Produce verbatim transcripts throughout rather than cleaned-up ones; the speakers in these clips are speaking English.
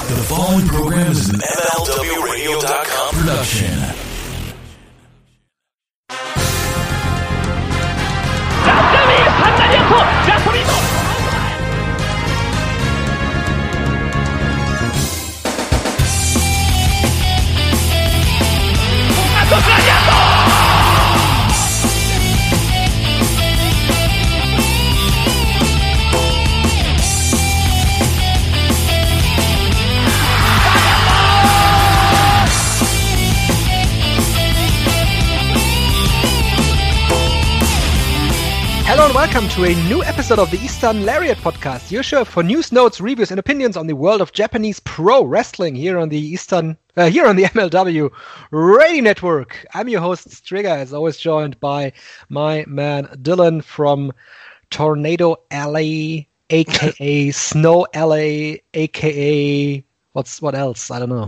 The following program is an M L W radio dot com production. Hello and welcome to a new episode of the Eastern Lariat Podcast, your show for news, notes, reviews, and opinions on the world of Japanese pro wrestling here on the Eastern, uh, here on the M L W Radio Network. I'm your host Strigger, as always, joined by my man Dylan from Tornado Alley, aka Snow Alley, aka what's what else? I don't know.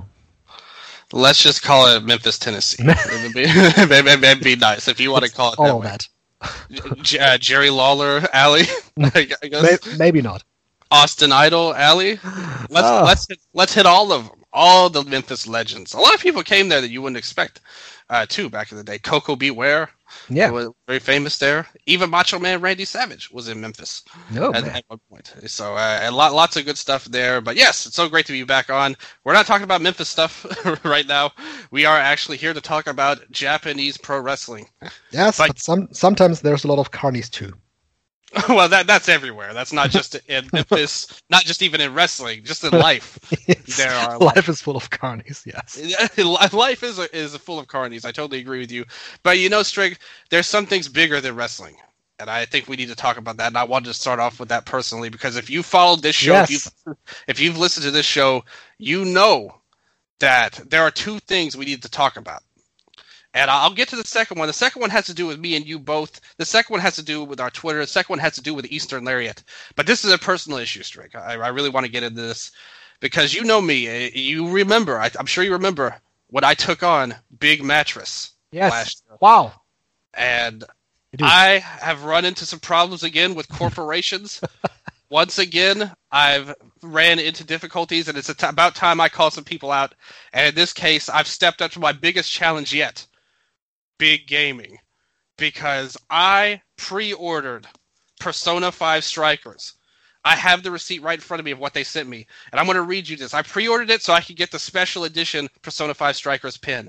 Let's just call it Memphis, Tennessee. It'd be, it'd be nice if you want to call it that all way. that. J- uh, Jerry Lawler Alley, I guess. Maybe, maybe not. Austin Idol Alley. Let's Oh. let's hit, let's hit all of them. All the Memphis legends. A lot of people came there that you wouldn't expect, uh, too, back in the day. Coco Beware, Yeah. was very famous there. Even Macho Man Randy Savage was in Memphis No. at, man. at one point. So uh, a lot, lots of good stuff there. But yes, it's so great to be back on. We're not talking about Memphis stuff right now. We are actually here to talk about Japanese pro wrestling. Yes, But- but some sometimes there's a lot of carnies too. Well, that that's everywhere. That's not just in Memphis, not just even in wrestling, just in life. Yes. There are Life is full of carnies, yes. Life is a, is full of carnies. I totally agree with you. But you know, Strig, there's some things bigger than wrestling. And I think we need to talk about that. And I wanted to start off with that personally, because if you followed this show, Yes. if, you've, if you've listened to this show, you know that there are two things we need to talk about. And I'll get to the second one. The second one has to do with me and you both. The second one has to do with our Twitter. The second one has to do with Eastern Lariat. But this is a personal issue, Strig. I, I really want to get into this because you know me. You remember, I, I'm sure you remember, when I took on Big Mattress Yes. last year. Wow. And You do. I have run into some problems again with corporations. Once again, I've ran into difficulties, and it's a t- about time I call some people out. And in this case, I've stepped up to my biggest challenge yet. Big Gaming, because I pre-ordered Persona five Strikers. I have the receipt right in front of me of what they sent me, and I'm going to read you this. I pre-ordered it so I could get the special edition Persona five Strikers pin,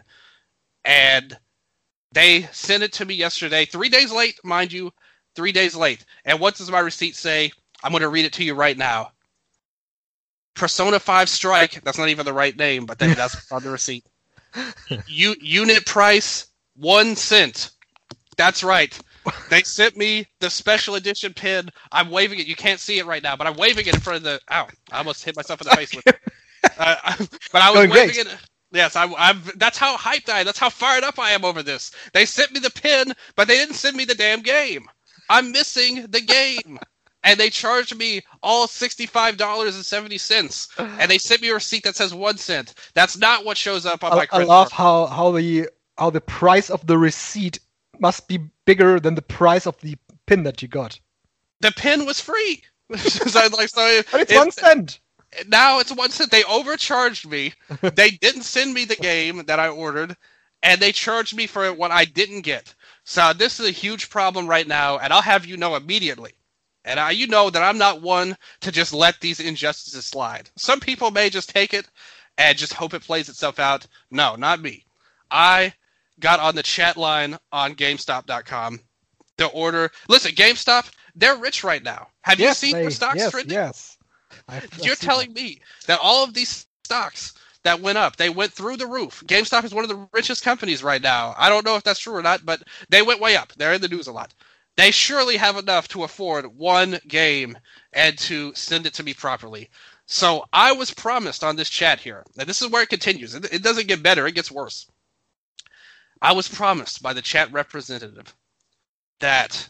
and they sent it to me yesterday, three days late, mind you, three days late. And what does my receipt say? I'm going to read it to you right now. Persona five Strike, that's not even the right name, but that, that's on the receipt. U- unit price, one cent. That's right. They sent me the special edition pin. I'm waving it. You can't see it right now, but I'm waving it in front of the... Ow, I almost hit myself in the face with it. Uh, but I was Going waving great. it... Yes, I, I'm. That's how hyped I am. That's how fired up I am over this. They sent me the pin, but they didn't send me the damn game. I'm missing the game. And they charged me all sixty-five dollars and seventy cents. And they sent me a receipt that says one cent. That's not what shows up on my I, I credit love card. how, how the how the price of the receipt must be bigger than the price of the pin that you got. The pin was free. so, I- like, so it- And it's it- one cent. Now it's one cent. They overcharged me. They didn't send me the game that I ordered, and they charged me for what I didn't get. So this is a huge problem right now, and I'll have you know immediately. And I, you know that I'm not one to just let these injustices slide. Some people may just take it and just hope it plays itself out. No, not me. I got on the chat line on GameStop dot com to order. Listen, GameStop, they're rich right now. Have Yes, you seen they- their stocks yes, trending? yes. I've- I've You're seen telling me that all of these stocks that went up, they went through the roof. GameStop is one of the richest companies right now. I don't know if that's true or not, but they went way up. They're in the news a lot. They surely have enough to afford one game and to send it to me properly. So I was promised on this chat here, and this is where it continues. It, it doesn't get better, it gets worse. I was promised by the chat representative that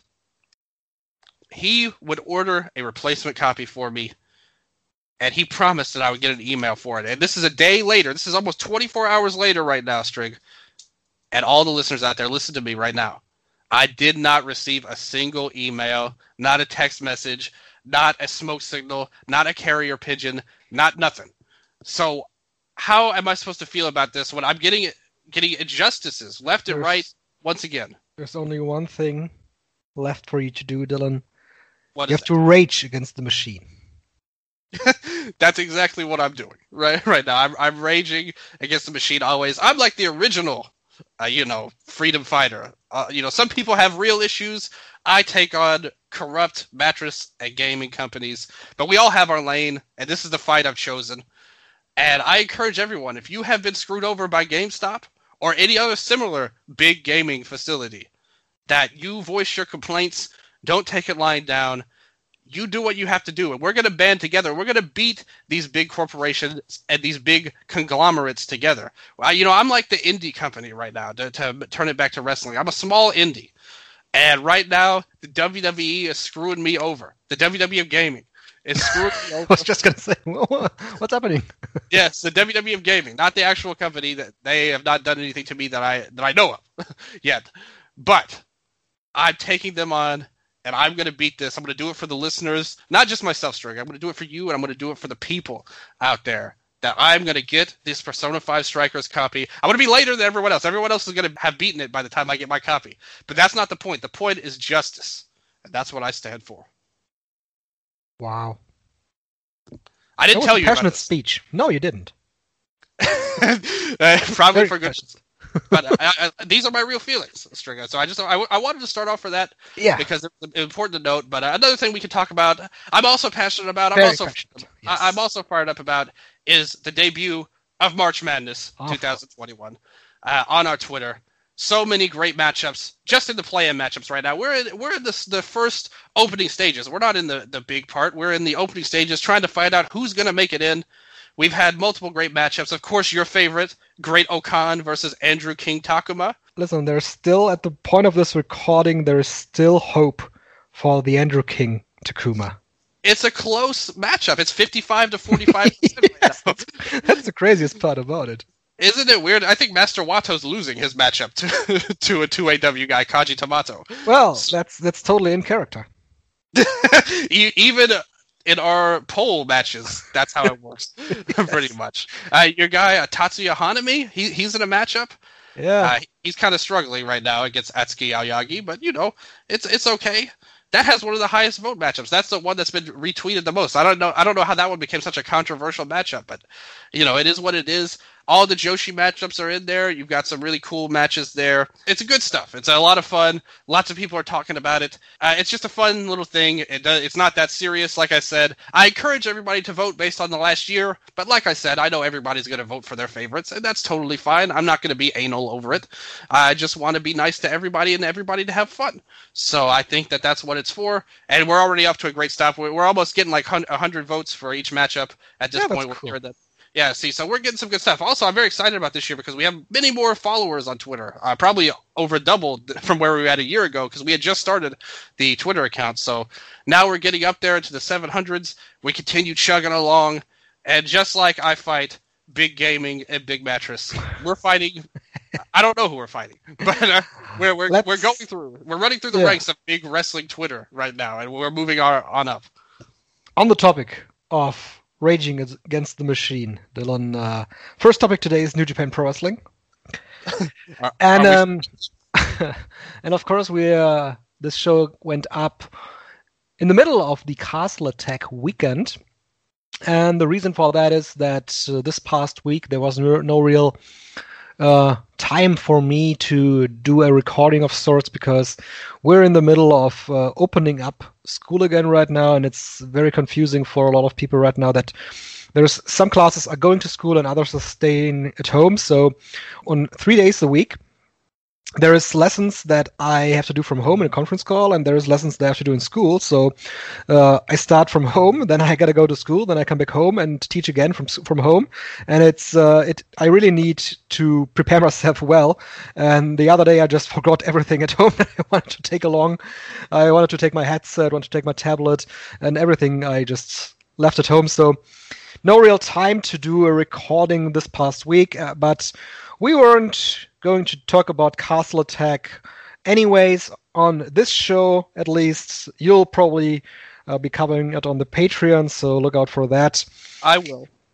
he would order a replacement copy for me, and he promised that I would get an email for it. And this is a day later. This is almost twenty-four hours later right now, Strig. And all the listeners out there, listen to me right now. I did not receive a single email, not a text message, not a smoke signal, not a carrier pigeon, not nothing. So how am I supposed to feel about this when I'm getting getting injustices left There's, and right once again? There's only one thing left for you to do, Dylan. What you is have to rage against the machine. That's exactly what I'm doing right right now. I'm I'm raging against the machine always. I'm like the original, uh, you know, freedom fighter. Uh, you know, some people have real issues. I take on corrupt mattress and gaming companies, but we all have our lane, and this is the fight I've chosen. And I encourage everyone, if you have been screwed over by GameStop or any other similar big gaming facility, that you voice your complaints. Don't take it lying down. You do what you have to do, and we're going to band together. We're going to beat these big corporations and these big conglomerates together. Well, you know, I'm like the indie company right now, to, to turn it back to wrestling. I'm a small indie, and right now, the W W E is screwing me over. The W W E of gaming is screwing me over. I was just going to say, what's happening? Yes, the W W E of gaming, not the actual company. That they have not done anything to me that I that I know of yet. But I'm taking them on, and I'm going to beat this. I'm going to do it for the listeners, not just myself, Stringer. I'm going to do it for you, and I'm going to do it for the people out there. That I'm going to get this Persona five Strikers copy. I'm going to be later than everyone else. Everyone else is going to have beaten it by the time I get my copy. But that's not the point. The point is justice, and that's what I stand for. Wow. I didn't that was tell a you passionate about this. speech. No, you didn't. uh, probably Very for good. passionate. But I, I, these are my real feelings, Stringer. So I just I, I wanted to start off for that Yeah. because it's important to note. But uh, another thing we could talk about, I'm also passionate about. I'm Very also passionate, yes. I, I'm also fired up about is the debut of March Madness Oh. twenty twenty-one uh, on our Twitter. So many great matchups just in the play-in matchups right now. We're in we're in this, the first opening stages. We're not in the, the big part. We're in the opening stages trying to find out who's going to make it in. We've had multiple great matchups. Of course, your favorite, Great Okan versus Andrew King Takuma. Listen, there's still, at the point of this recording, there is still hope for the Andrew King Takuma. It's a close matchup. It's fifty-five to forty-five percent Yes, right now. that's, that's the craziest part about it. Isn't it weird? I think Master Wato's losing his matchup to, to a two A W guy, Kaji Tamato. Well, that's that's totally in character. E- Even in our poll matches, that's how it works, pretty much. Uh, your guy, uh, Tatsuya Hanami, he, he's in a matchup. Yeah. Uh, he's kind of struggling right now against Atsuki Aoyagi, but, you know, it's it's okay. That has one of the highest vote matchups. That's the one that's been retweeted the most. I don't know I don't know how that one became such a controversial matchup, but, you know, it is what it is. All the Joshi matchups are in there. You've got some really cool matches there. It's good stuff. It's a lot of fun. Lots of people are talking about it. Uh, it's just a fun little thing. It does, it's not that serious, like I said. I encourage everybody to vote based on the last year, but like I said, I know everybody's going to vote for their favorites, and that's totally fine. I'm not going to be anal over it. I just want to be nice to everybody and everybody to have fun. So I think that that's what it's for, and we're already off to a great start. We're almost getting like one hundred votes for each matchup at this Yeah, that's point. cool. We're that. Yeah, see, so we're getting some good stuff. Also, I'm very excited about this year because we have many more followers on Twitter. Uh, probably over doubled from where we were at a year ago because we had just started the Twitter account. So now we're getting up there into the seven hundreds. We continue chugging along. And just like I fight Big Gaming and Big Mattress, we're fighting – I don't know who we're fighting. But uh, we're, we're, Let's- we're going through – we're running through the Yeah. ranks of Big Wrestling Twitter right now, and we're moving our, on up. On the topic of raging against the machine, Dylan, uh, first topic today is New Japan Pro Wrestling. Are- And are we- um, and of course, we uh, this show went up in the middle of the Castle Attack weekend, and the reason for that is that uh, this past week there was no, no real uh, time for me to do a recording of sorts because we're in the middle of uh, opening up school again right now, and it's very confusing for a lot of people right now that there's some classes are going to school and others are staying at home. So on three days a week, there is lessons that I have to do from home in a conference call, and there is lessons that I have to do in school. So uh, I start from home, then I gotta go to school, then I come back home and teach again from from home. And it's uh, it. I really need to prepare myself well. And the other day, I just forgot everything at home that I wanted to take along. I wanted to take my headset, wanted to take my tablet, and everything I just left at home. So no real time to do a recording this past week, uh, but we weren't going to talk about Castle Attack anyways on this show. At least you'll probably uh, be covering it on the Patreon, so look out for that. I will.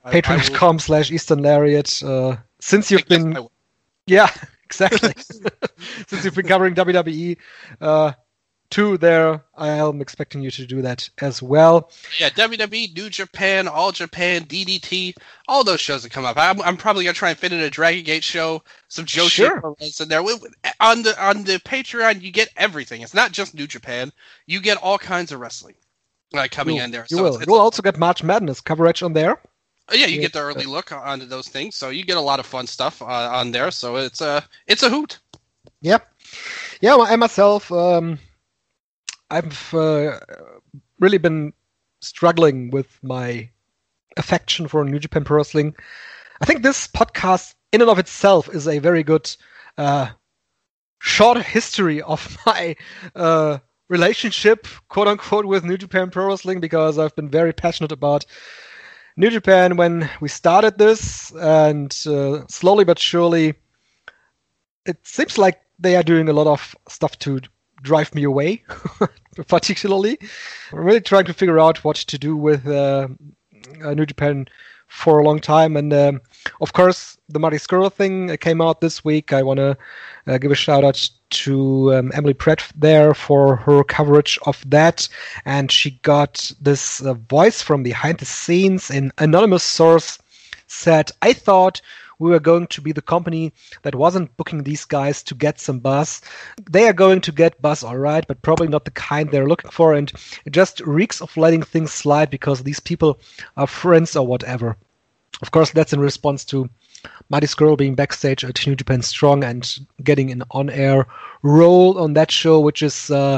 Patreon.com slash Eastern Lariat. Uh, since you've been, yeah, exactly. Since you've been covering W W E uh, two there, I am expecting you to do that as well. Yeah, W W E, New Japan, All Japan, D D T, all those shows that come up. I'm, I'm probably gonna try and fit in a Dragon Gate show, some Joshi Sure. Perez in there. On the on the Patreon, you get everything. It's not just New Japan. You get all kinds of wrestling uh, coming you, in there. You so will. It's, it's you will also get March Madness coverage on there. Yeah, you get the early look onto those things, so you get a lot of fun stuff uh, on there. So it's a it's a hoot. Yep. Yeah, well, I myself, um, I've uh, really been struggling with my affection for New Japan Pro Wrestling. I think this podcast, in and of itself, is a very good uh, short history of my uh, relationship, quote unquote, with New Japan Pro Wrestling, because I've been very passionate about New Japan when we started this, and uh, slowly but surely, it seems like they are doing a lot of stuff to drive me away, particularly. I'm really trying to figure out what to do with uh, uh, New Japan for a long time, and um, of course, the Marty Scurll thing came out this week. I want to uh, give a shout out to um, Emily Pratt there for her coverage of that, and she got this uh, voice from behind the scenes. An anonymous source said, "I thought we were going to be the company that wasn't booking these guys to get some buzz. They are going to get buzz, all right, but probably not the kind they're looking for, and it just reeks of letting things slide because these people are friends or whatever." Of course, that's in response to Marty Scurll being backstage at New Japan Strong and getting an on-air role on that show, which is uh,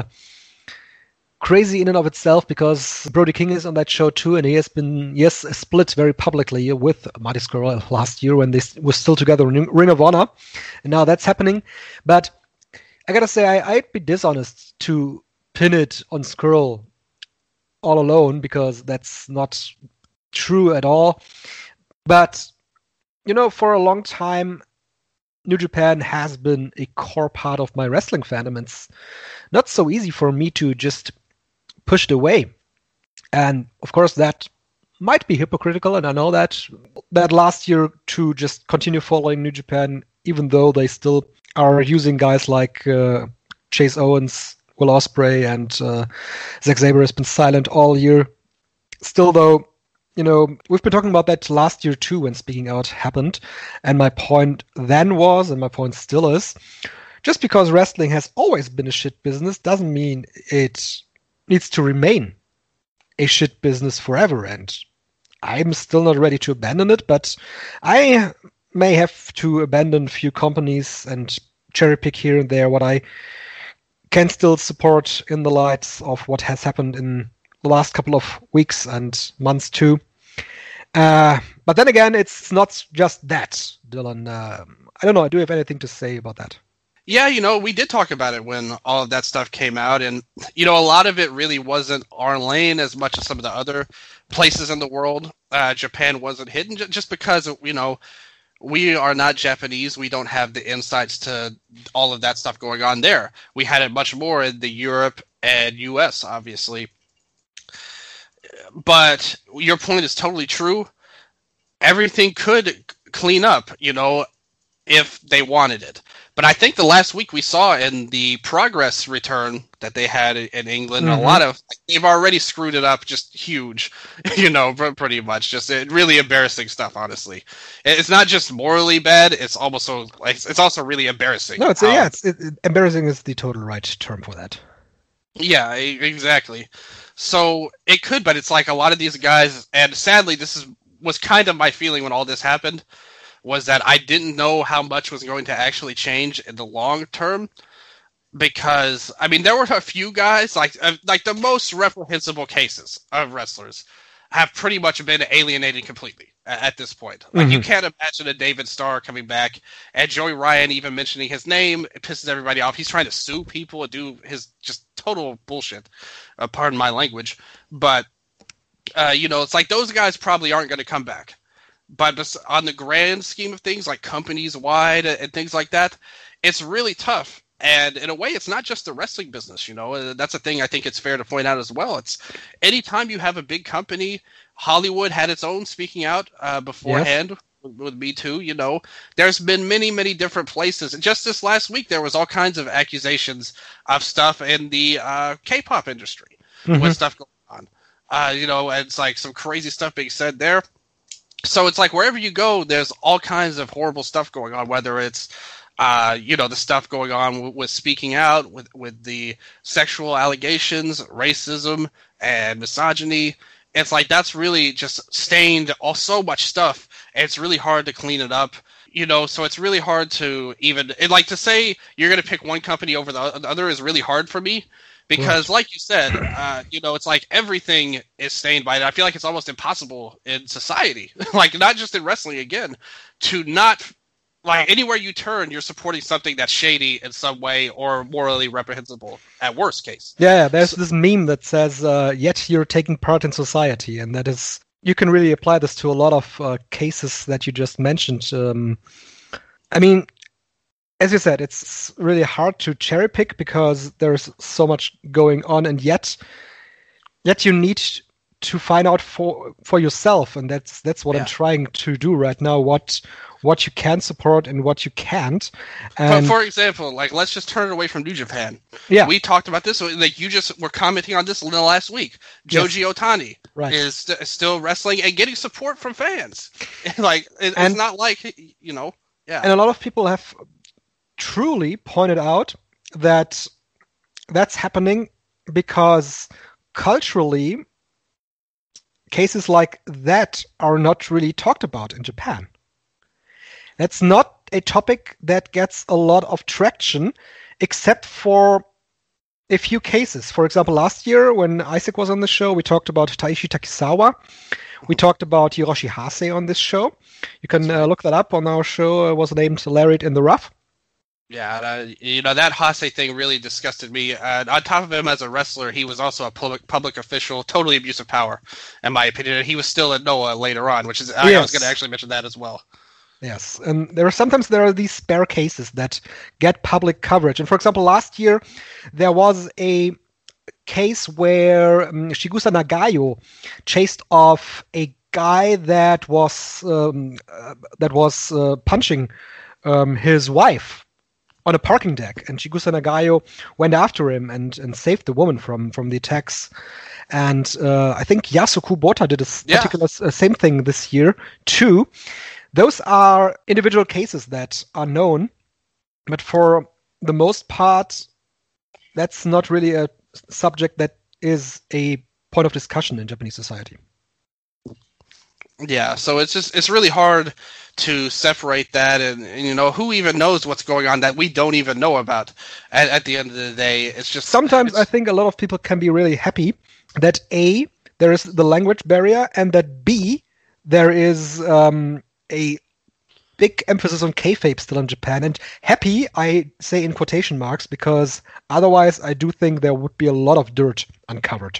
crazy in and of itself, because Brody King is on that show too, and he has been, yes, split very publicly with Marty Scurll last year when they were still together in Ring of Honor, and now that's happening. But I gotta say, I, I'd be dishonest to pin it on Scurll all alone, because that's not true at all. But you know, for a long time, New Japan has been a core part of my wrestling fandom. It's not so easy for me to just push it away. And of course, that might be hypocritical, and I know that that last year to just continue following New Japan, even though they still are using guys like uh, Chase Owens, Will Ospreay, and uh, Zack Sabre has been silent all year. Still, though, you know, we've been talking about that last year too when Speaking Out happened. And my point then was, and my point still is, just because wrestling has always been a shit business doesn't mean it needs to remain a shit business forever. And I'm still not ready to abandon it, but I may have to abandon a few companies and cherry pick here and there what I can still support in the light of what has happened in the last couple of weeks and months too. Uh, but then again, it's not just that, Dylan. Uh, I don't know. Do you have anything to say about that? Yeah, you know, we did talk about it when all of that stuff came out, and you know, a lot of it really wasn't our lane as much as some of the other places in the world. Uh, Japan wasn't hidden just because, you know, we are not Japanese. We don't have the insights to all of that stuff going on there. We had it much more in the Europe and U S, obviously. But your point is totally true. Everything could clean up, you know, if they wanted it. But I think the last week we saw in the Progress return that they had in England, mm-hmm. a lot of, they've already screwed it up just huge, you know, pretty much. Just really embarrassing stuff, honestly. It's not just morally bad, it's almost so, like, it's also really embarrassing. No, it's, um, yeah, it's, it, it, embarrassing is the total right term for that. Yeah, exactly. So it could, but it's like a lot of these guys, and sadly, this is was kind of my feeling when all this happened, was that I didn't know how much was going to actually change in the long term, because I mean there were a few guys like uh, like the most reprehensible cases of wrestlers have pretty much been alienated completely at, at this point. Like mm-hmm. you can't imagine a David Starr coming back, and Joey Ryan even mentioning his name, it pisses everybody off. He's trying to sue people and do his just total bullshit. Uh, pardon my language, but uh, you know, it's like those guys probably aren't going to come back. But on the grand scheme of things, like companies wide and things like that, it's really tough. And in a way, it's not just the wrestling business, you know. That's a thing I think it's fair to point out as well. It's anytime you have a big company Hollywood had its own speaking out uh, beforehand. Yes. With Me Too, you know, there's been many, many different places. And just this last week, there was all kinds of accusations of stuff in the uh, K-pop industry mm-hmm. with stuff going on. Uh, you know, and it's like some crazy stuff being said there. So it's like wherever you go, there's all kinds of horrible stuff going on, whether it's, uh, you know, the stuff going on w- with speaking out, with, with the sexual allegations, racism, and misogyny. It's like that's really just stained all so much stuff. And it's really hard to clean it up, you know, so it's really hard to even – like to say you're going to pick one company over the other is really hard for me because, like you said, uh, you know, it's like everything is stained by it. I feel like it's almost impossible in society, like not just in wrestling, again, to not – like anywhere you turn, you're supporting something that's shady in some way or morally reprehensible at worst case. Yeah, there's so, this meme that says, uh, yet you're taking part in society, and that is – you can really apply this to a lot of uh, cases that you just mentioned. Um, I mean, as you said, it's really hard to cherry pick because there's so much going on, and yet, yet you need to find out for for yourself, and that's that's what yeah. I'm trying to do right now. What what you can support and what you can't. And for, for example, like let's just turn it away from New Japan. Yeah, we talked about this. Like you just were commenting on this in the last week. Joji yes. Otani. Right. Is st- still wrestling and getting support from fans. like it, and, it's not like, you know, yeah. And a lot of people have truly pointed out that that's happening because culturally, cases like that are not really talked about in Japan. That's not a topic that gets a lot of traction, except for a few cases. For example, last year when Isaac was on the show, we talked about Taishi Takisawa. We talked about Hiroshi Hase on this show. You can uh, look that up on our show. It was named Lariat in the Rough. Yeah, uh, you know, that Hase thing really disgusted me. Uh, on top of him as a wrestler, he was also a public public official, totally abuse of power, in my opinion. And he was still at Noah later on, which is yes. I was going to actually mention that as well. Yes, and there are sometimes there are these spare cases that get public coverage. And for example, last year there was a case where um, Shigusa Nagayo chased off a guy that was um, uh, that was uh, punching um, his wife on a parking deck, and Shigusa Nagayo went after him and, and saved the woman from, from the attacks. And uh, I think Yasuku Bota did a yeah. particular uh, same thing this year too. Those are individual cases that are known, but for the most part, that's not really a subject that is a point of discussion in Japanese society. Yeah, so it's just it's really hard to separate that, and, and you know who even knows what's going on that we don't even know about. At, at the end of the day, it's just sometimes it's, I think a lot of people can be really happy that A, there is the language barrier, and that B, there is um, a big emphasis on kayfabe still in Japan. And happy, I say in quotation marks, because otherwise I do think there would be a lot of dirt uncovered.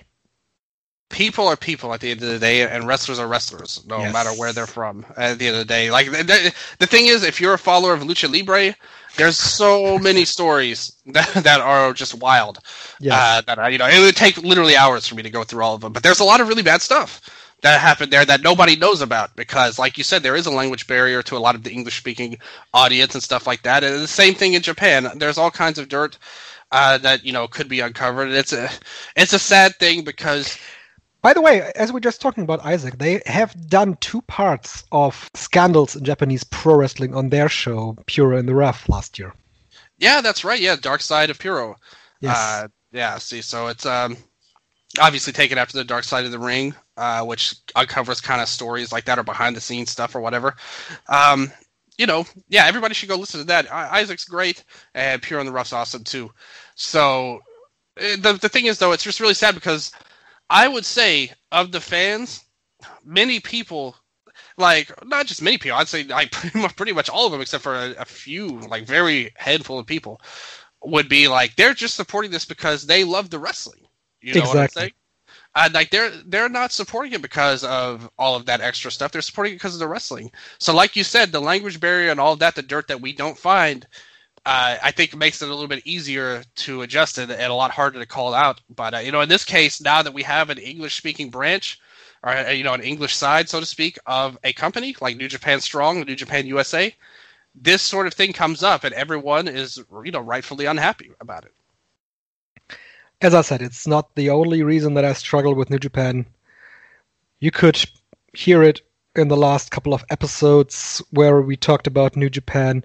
People are people at the end of the day, and wrestlers are wrestlers, no yes. matter where they're from. At the end of the day, like the, the thing is, if you're a follower of Lucha Libre, there's so many stories that, that are just wild. Yes. Uh, that I, you know, it would take literally hours for me to go through all of them. But there's a lot of really bad stuff that happened there that nobody knows about because, like you said, there is a language barrier to a lot of the English-speaking audience and stuff like that. And the same thing in Japan. There's all kinds of dirt uh, that you know could be uncovered. It's a it's a sad thing because. By the way, as we're just talking about Isaac, they have done two parts of scandals in Japanese pro wrestling on their show, Puro in the Rough, last year. Yeah, that's right. Yeah, Dark Side of Puro. Yes. Uh, yeah, see, so it's um, obviously taken after the Dark Side of the Ring, uh, which uncovers kind of stories like that or behind-the-scenes stuff or whatever. Um, you know, yeah, everybody should go listen to that. I- Isaac's great, and Puro in the Rough's awesome, too. So the the thing is, though, it's just really sad because I would say of the fans, many people, like not just many people, I'd say like pretty much, pretty much all of them, except for a, a few, like very handful of people, would be like they're just supporting this because they love the wrestling. You know exactly. what I'm saying? And like they're they're not supporting it because of all of that extra stuff. They're supporting it because of the wrestling. So, like you said, the language barrier and all of that, the dirt that we don't find. Uh, I think it makes it a little bit easier to adjust it and a lot harder to call out. But, uh, you know, in this case, now that we have an English-speaking branch or you know, an English side, so to speak, of a company like New Japan Strong, New Japan U S A, this sort of thing comes up, and everyone is, you know, rightfully unhappy about it. As I said, it's not the only reason that I struggle with New Japan. You could hear it in the last couple of episodes where we talked about New Japan.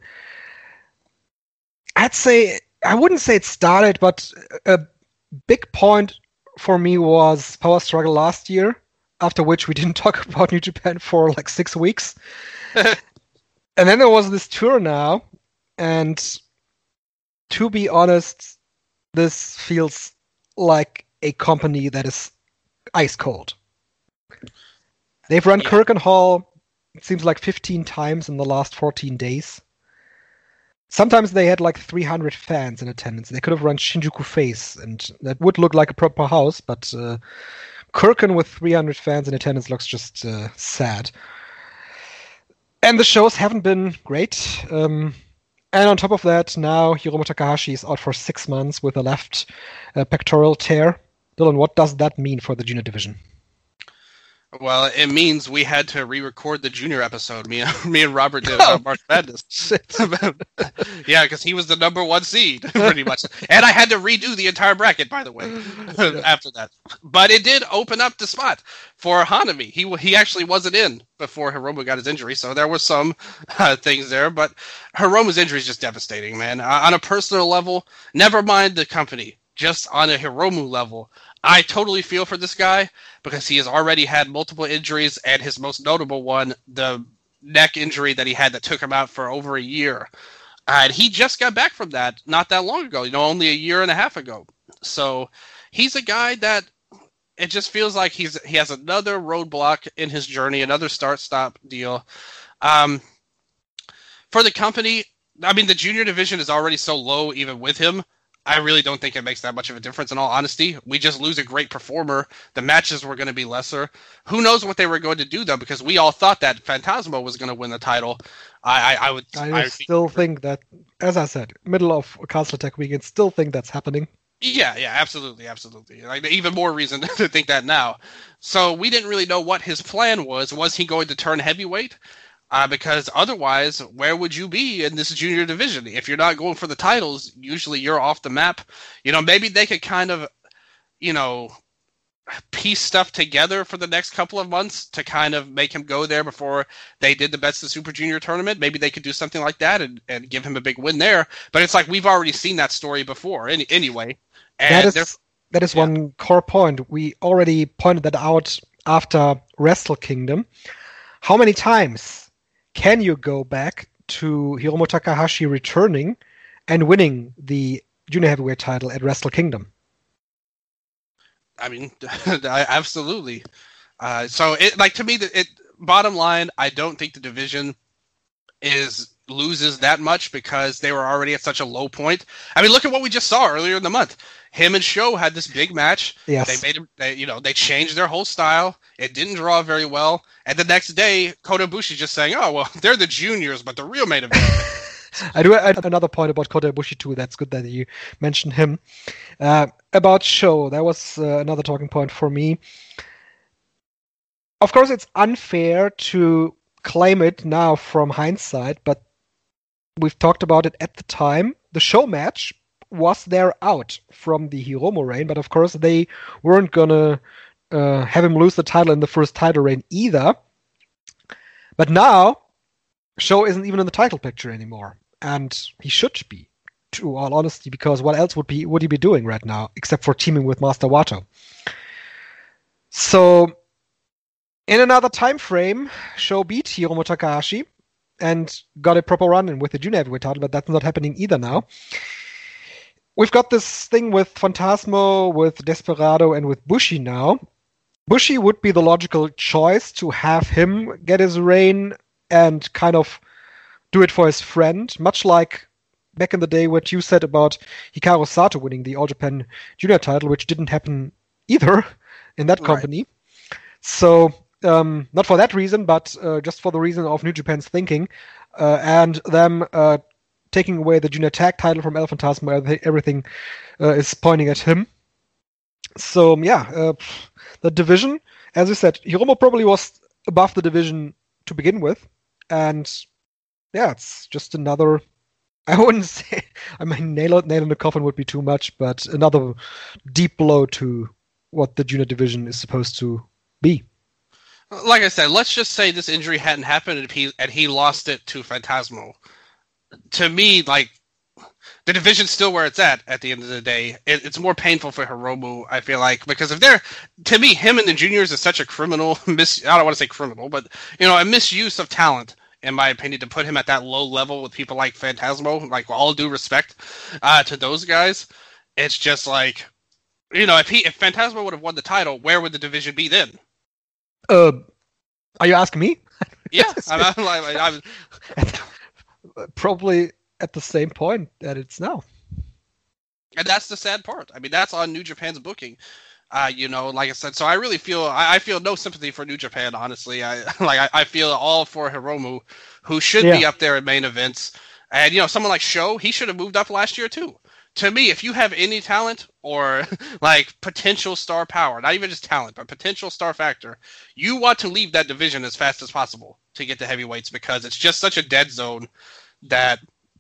I'd say, I wouldn't say it started, but a big point for me was Power Struggle last year, after which we didn't talk about New Japan for like six weeks. And then there was this tour now, and to be honest, this feels like a company that is ice cold. They've run Yeah. Korakuen Hall, it seems like fifteen times in the last fourteen days. Sometimes they had like three hundred fans in attendance. They could have run Shinjuku Face, and that would look like a proper house, but uh, Korakuen with three hundred fans in attendance looks just uh, sad. And the shows haven't been great. Um, and on top of that, now Hiromu Takahashi is out for six months with a left uh, pectoral tear. Dylan, what does that mean for the junior division? Well, it means we had to re-record the junior episode. Me and me and Robert did about March Madness. Yeah, because he was the number one seed, pretty much. And I had to redo the entire bracket, by the way, after that. But it did open up the spot for Hanami. He he actually wasn't in before Hiromu got his injury, so there were some uh, things there. But Hiromu's injury is just devastating, man. Uh, on a personal level, never mind the company, just on a Hiromu level, I totally feel for this guy because he has already had multiple injuries, and his most notable one, the neck injury that he had that took him out for over a year. And he just got back from that not that long ago, you know, only a year and a half ago. So he's a guy that it just feels like he's he has another roadblock in his journey, another start-stop deal. Um, for the company, I mean, the junior division is already so low even with him. I really don't think it makes that much of a difference, in all honesty. We just lose a great performer. The matches were going to be lesser. Who knows what they were going to do, though, because we all thought that Phantasmo was going to win the title. I, I, I would. I, I still think that, as I said, middle of Castle Attack weekend, still think that's happening. Yeah, yeah, absolutely, absolutely. Like, even more reason to think that now. So we didn't really know what his plan was. Was he going to turn heavyweight? Uh, because otherwise, where would you be in this junior division? If you're not going for the titles, usually you're off the map. You know, maybe they could kind of, you know, piece stuff together for the next couple of months to kind of make him go there before they did the Best of Super Junior tournament. Maybe they could do something like that and, and give him a big win there. But it's like we've already seen that story before any, anyway. And that is, that is yeah. one core point. We already pointed that out after Wrestle Kingdom. How many times can you go back to Hiromu Takahashi returning and winning the junior heavyweight title at Wrestle Kingdom? I mean, absolutely. Uh, so, it like to me, that it bottom line, I don't think the division is loses that much because they were already at such a low point. I mean, look at what we just saw earlier in the month. Him and Sho had this big match. Yes. They made him, they, you know, they changed their whole style. It didn't draw very well. And the next day, Kota Ibushi just saying, "Oh well, they're the juniors, but the real main event." I do have another point about Kota Ibushi too. That's good that you mentioned him. Uh, about Sho, that was uh, another talking point for me. Of course, it's unfair to claim it now from hindsight, but we've talked about it at the time. The Sho match was their out from the Hiromu reign, but of course they weren't gonna uh, have him lose the title in the first title reign either. But now, Sho isn't even in the title picture anymore, and he should be, to all honesty, because what else would be would he be doing right now except for teaming with Master Wato? So, in another time frame, Sho beat Hiromu Takahashi and got a proper run in with the junior heavyweight title, but that's not happening either now. We've got this thing with Phantasmo, with Desperado, and with Bushi now. Bushi would be the logical choice to have him get his reign and kind of do it for his friend, much like back in the day what you said about Hikaru Sato winning the All Japan Junior title, which didn't happen either in that company. Right. So, um, not for that reason, but uh, just for the reason of New Japan's thinking, uh, and them uh, taking away the junior tag title from El Phantasmo, everything uh, is pointing at him. So, yeah, uh, the division, as you said, Hiromu probably was above the division to begin with, and yeah, it's just another. I wouldn't say. I mean, nail nail in the coffin would be too much, but another deep blow to what the junior division is supposed to be. Like I said, let's just say this injury hadn't happened and he and he lost it to Phantasmo. To me, like, the division's still where it's at at the end of the day. It, it's more painful for Hiromu, I feel like, because if they're, to me, him and the juniors is such a criminal, mis, I don't want to say criminal, but, you know, a misuse of talent, in my opinion, to put him at that low level with people like Phantasmo, like, with all due respect uh, to those guys. It's just like, you know, if he if Phantasmo would have won the title, where would the division be then? Uh, are you asking me? Yeah, I'm, I'm, like, I'm, probably at the same point that it's now. And that's the sad part. I mean, that's on New Japan's booking. Uh, you know, like I said, so I really feel I, I feel no sympathy for New Japan. Honestly, I like I, I feel all for Hiromu, who should yeah. be up there in main events. And you know, someone like Sho, he should have moved up last year too. To me, if you have any talent or like potential star power, not even just talent, but potential star factor, you want to leave that division as fast as possible to get to heavyweights, because it's just such a dead zone that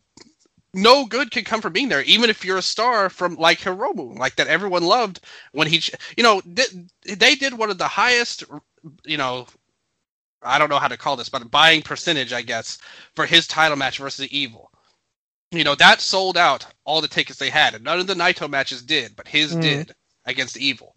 no good can come from being there, even if you're a star from like Hiromu, like that everyone loved when he, you know, they did one of the highest, you know, I don't know how to call this, but buying percentage, I guess, for his title match versus Evil. You know, that sold out all the tickets they had, and none of the Naito matches did, but his mm. did against Evil.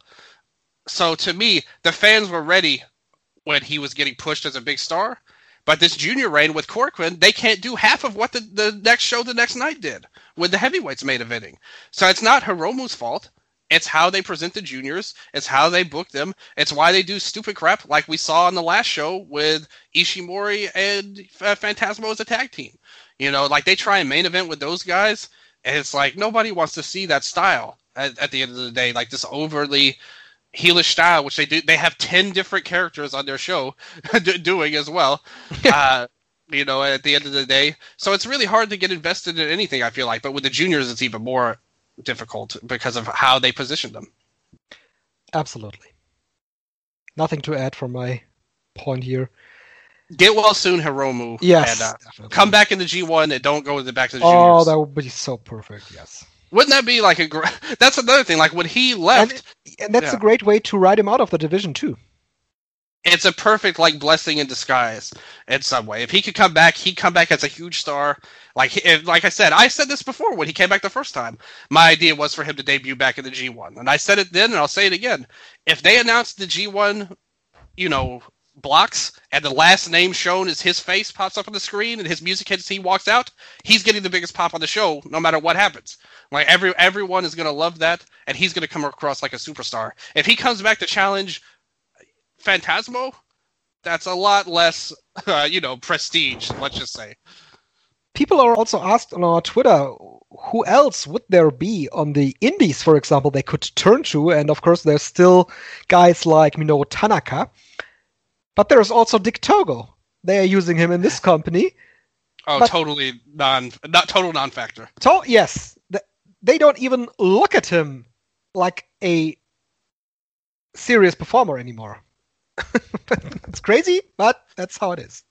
So to me, the fans were ready when he was getting pushed as a big star. But this junior reign with Corcoran, they can't do half of what the, the next show the next night did with the heavyweights main eventing. So it's not Hiromu's fault. It's how they present the juniors. It's how they book them. It's why they do stupid crap like we saw on the last show with Ishimori and uh, Phantasmo as a tag team. You know, like they try and main event with those guys, and it's like nobody wants to see that style at, at the end of the day, like this overly heelish style, which they do. They have ten different characters on their show doing as well. uh, you know, at the end of the day, so it's really hard to get invested in anything, I feel like. But with the juniors, it's even more difficult because of how they position them. Absolutely. Nothing to add from my point here. Get well soon, Hiromu. Yes, and, uh, come back in the G one and don't go back to the juniors. Oh, that would be so perfect. Yes. Wouldn't that be like a great... That's another thing. Like when he left... And, it, and that's yeah. a great way to ride him out of the division too. It's a perfect like blessing in disguise in some way. If he could come back, he'd come back as a huge star. Like if, like I said, I said this before when he came back the first time. My idea was for him to debut back in the G one. And I said it then and I'll say it again. If they announced the G one, you know, blocks and the last name shown is his face pops up on the screen and his music hits, he walks out, he's getting the biggest pop on the show no matter what happens. Like every everyone is going to love that, and he's going to come across like a superstar. If he comes back to challenge Phantasmo, that's a lot less, uh, you know, prestige, let's just say. People are also asked on our Twitter, who else would there be on the indies, for example, they could turn to? And of course, there's still guys like Minoru Tanaka, but there's also Dick Togo. They are using him in this company. Oh, but totally non, not total non-factor. To- yes. They don't even look at him like a serious performer anymore. It's crazy, but that's how it is.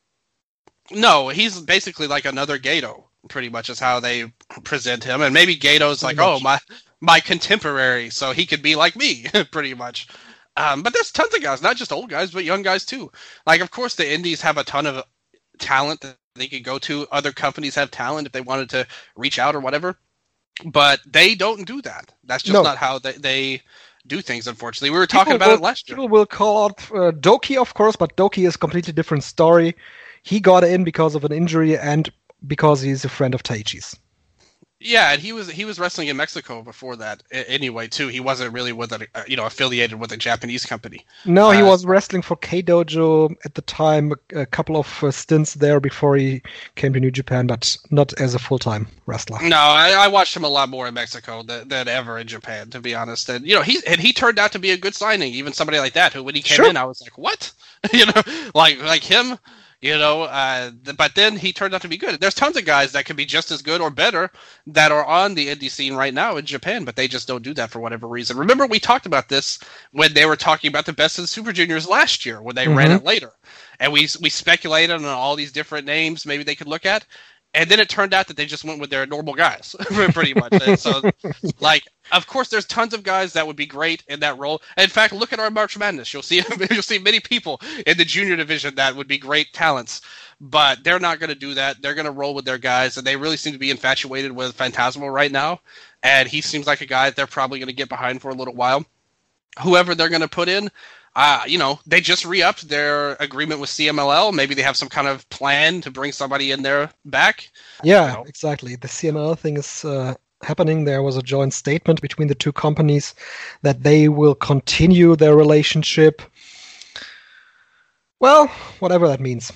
No, he's basically like another Gato, pretty much is how they present him. And maybe Gato's like, oh, my my contemporary, so he could be like me, pretty much. Um, but there's tons of guys, not just old guys, but young guys too. Like, of course, the indies have a ton of talent that they could go to. Other companies have talent if they wanted to reach out or whatever. But they don't do that. That's just no. not how they, they do things, unfortunately. We were talking people about will, it last year. People will call out uh, Doki, of course, but Doki is a completely different story. He got in because of an injury and because he's a friend of Taichi's. Yeah, and he was he was wrestling in Mexico before that anyway, too. He wasn't really with a, you know, affiliated with a Japanese company. No, he uh, was wrestling for K-Dojo at the time, a couple of uh, stints there before he came to New Japan, but not as a full-time wrestler. No, I, I watched him a lot more in Mexico than, than ever in Japan, to be honest. And, you know, he and he turned out to be a good signing, even somebody like that, who when he came sure. in, I was like, what? you know, like like him... You know, uh, but then he turned out to be good. There's tons of guys that could be just as good or better that are on the indie scene right now in Japan, but they just don't do that for whatever reason. Remember, we talked about this when they were talking about the best of the Super Juniors last year, when they mm-hmm. ran it later. And we we speculated on all these different names maybe they could look at. And then it turned out that they just went with their normal guys, pretty much. And so, like, of course, there's tons of guys that would be great in that role. And in fact, look at our March Madness. You'll see you'll see many people in the junior division that would be great talents. But they're not going to do that. They're going to roll with their guys. And they really seem to be infatuated with Phantasmo right now. And he seems like a guy that they're probably going to get behind for a little while. Whoever they're going to put in, Uh, you know, they just re-upped their agreement with C M L L. Maybe they have some kind of plan to bring somebody in there back. Yeah, you know. Exactly. The C M L L thing is uh, happening. There was a joint statement between the two companies that they will continue their relationship. Well, whatever that means.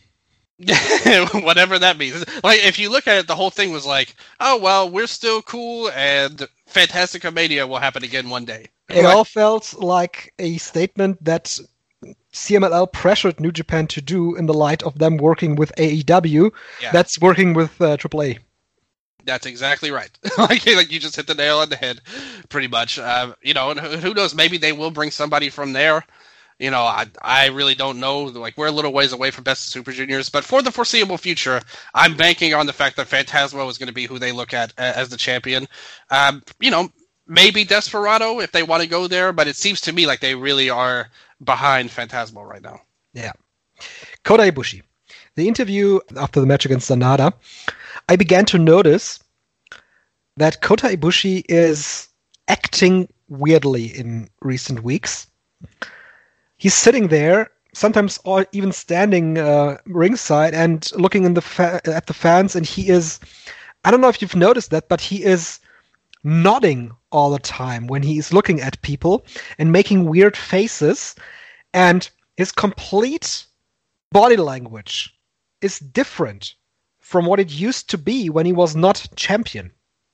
Whatever that means. Like, if you look at it, the whole thing was like, oh, well, we're still cool, and Fantastica Mania will happen again one day. It all felt like a statement that C M L L pressured New Japan to do in the light of them working with A E W. Yeah. That's working with uh, triple A. That's exactly right. like, like you just hit the nail on the head, pretty much. Uh, you know, and who knows? Maybe they will bring somebody from there. You know, I I really don't know. Like, we're a little ways away from Best of Super Juniors, but for the foreseeable future, I'm banking on the fact that Phantasmo is going to be who they look at as the champion. Um, you know. Maybe Desperado if they want to go there, but it seems to me like they really are behind Phantasmo right now. Yeah. Kota Ibushi. The interview after the match against Sanada, I began to notice that Kota Ibushi is acting weirdly in recent weeks. He's sitting there, sometimes even standing uh, ringside and looking in the fa- at the fans, and he is, I don't know if you've noticed that, but he is nodding all the time when he is looking at people and making weird faces, and his complete body language is different from what it used to be when he was not champion.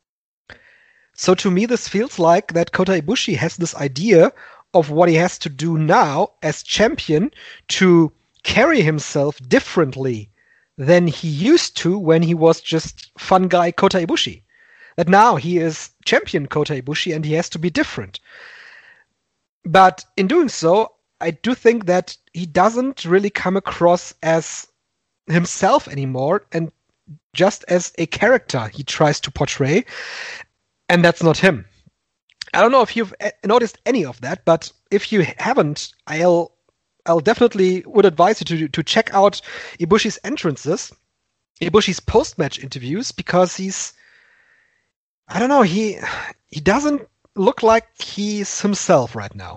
So to me, this feels like that Kota Ibushi has this idea of what he has to do now as champion to carry himself differently than he used to when he was just fun guy Kota Ibushi. That now he is champion Kota Ibushi and he has to be different. But in doing so, I do think that he doesn't really come across as himself anymore and just as a character he tries to portray, and that's not him. I don't know if you've noticed any of that, but if you haven't, I'll I'll definitely would advise you to to check out Ibushi's entrances, Ibushi's post-match interviews, because he's I don't know, he he doesn't look like he's himself right now.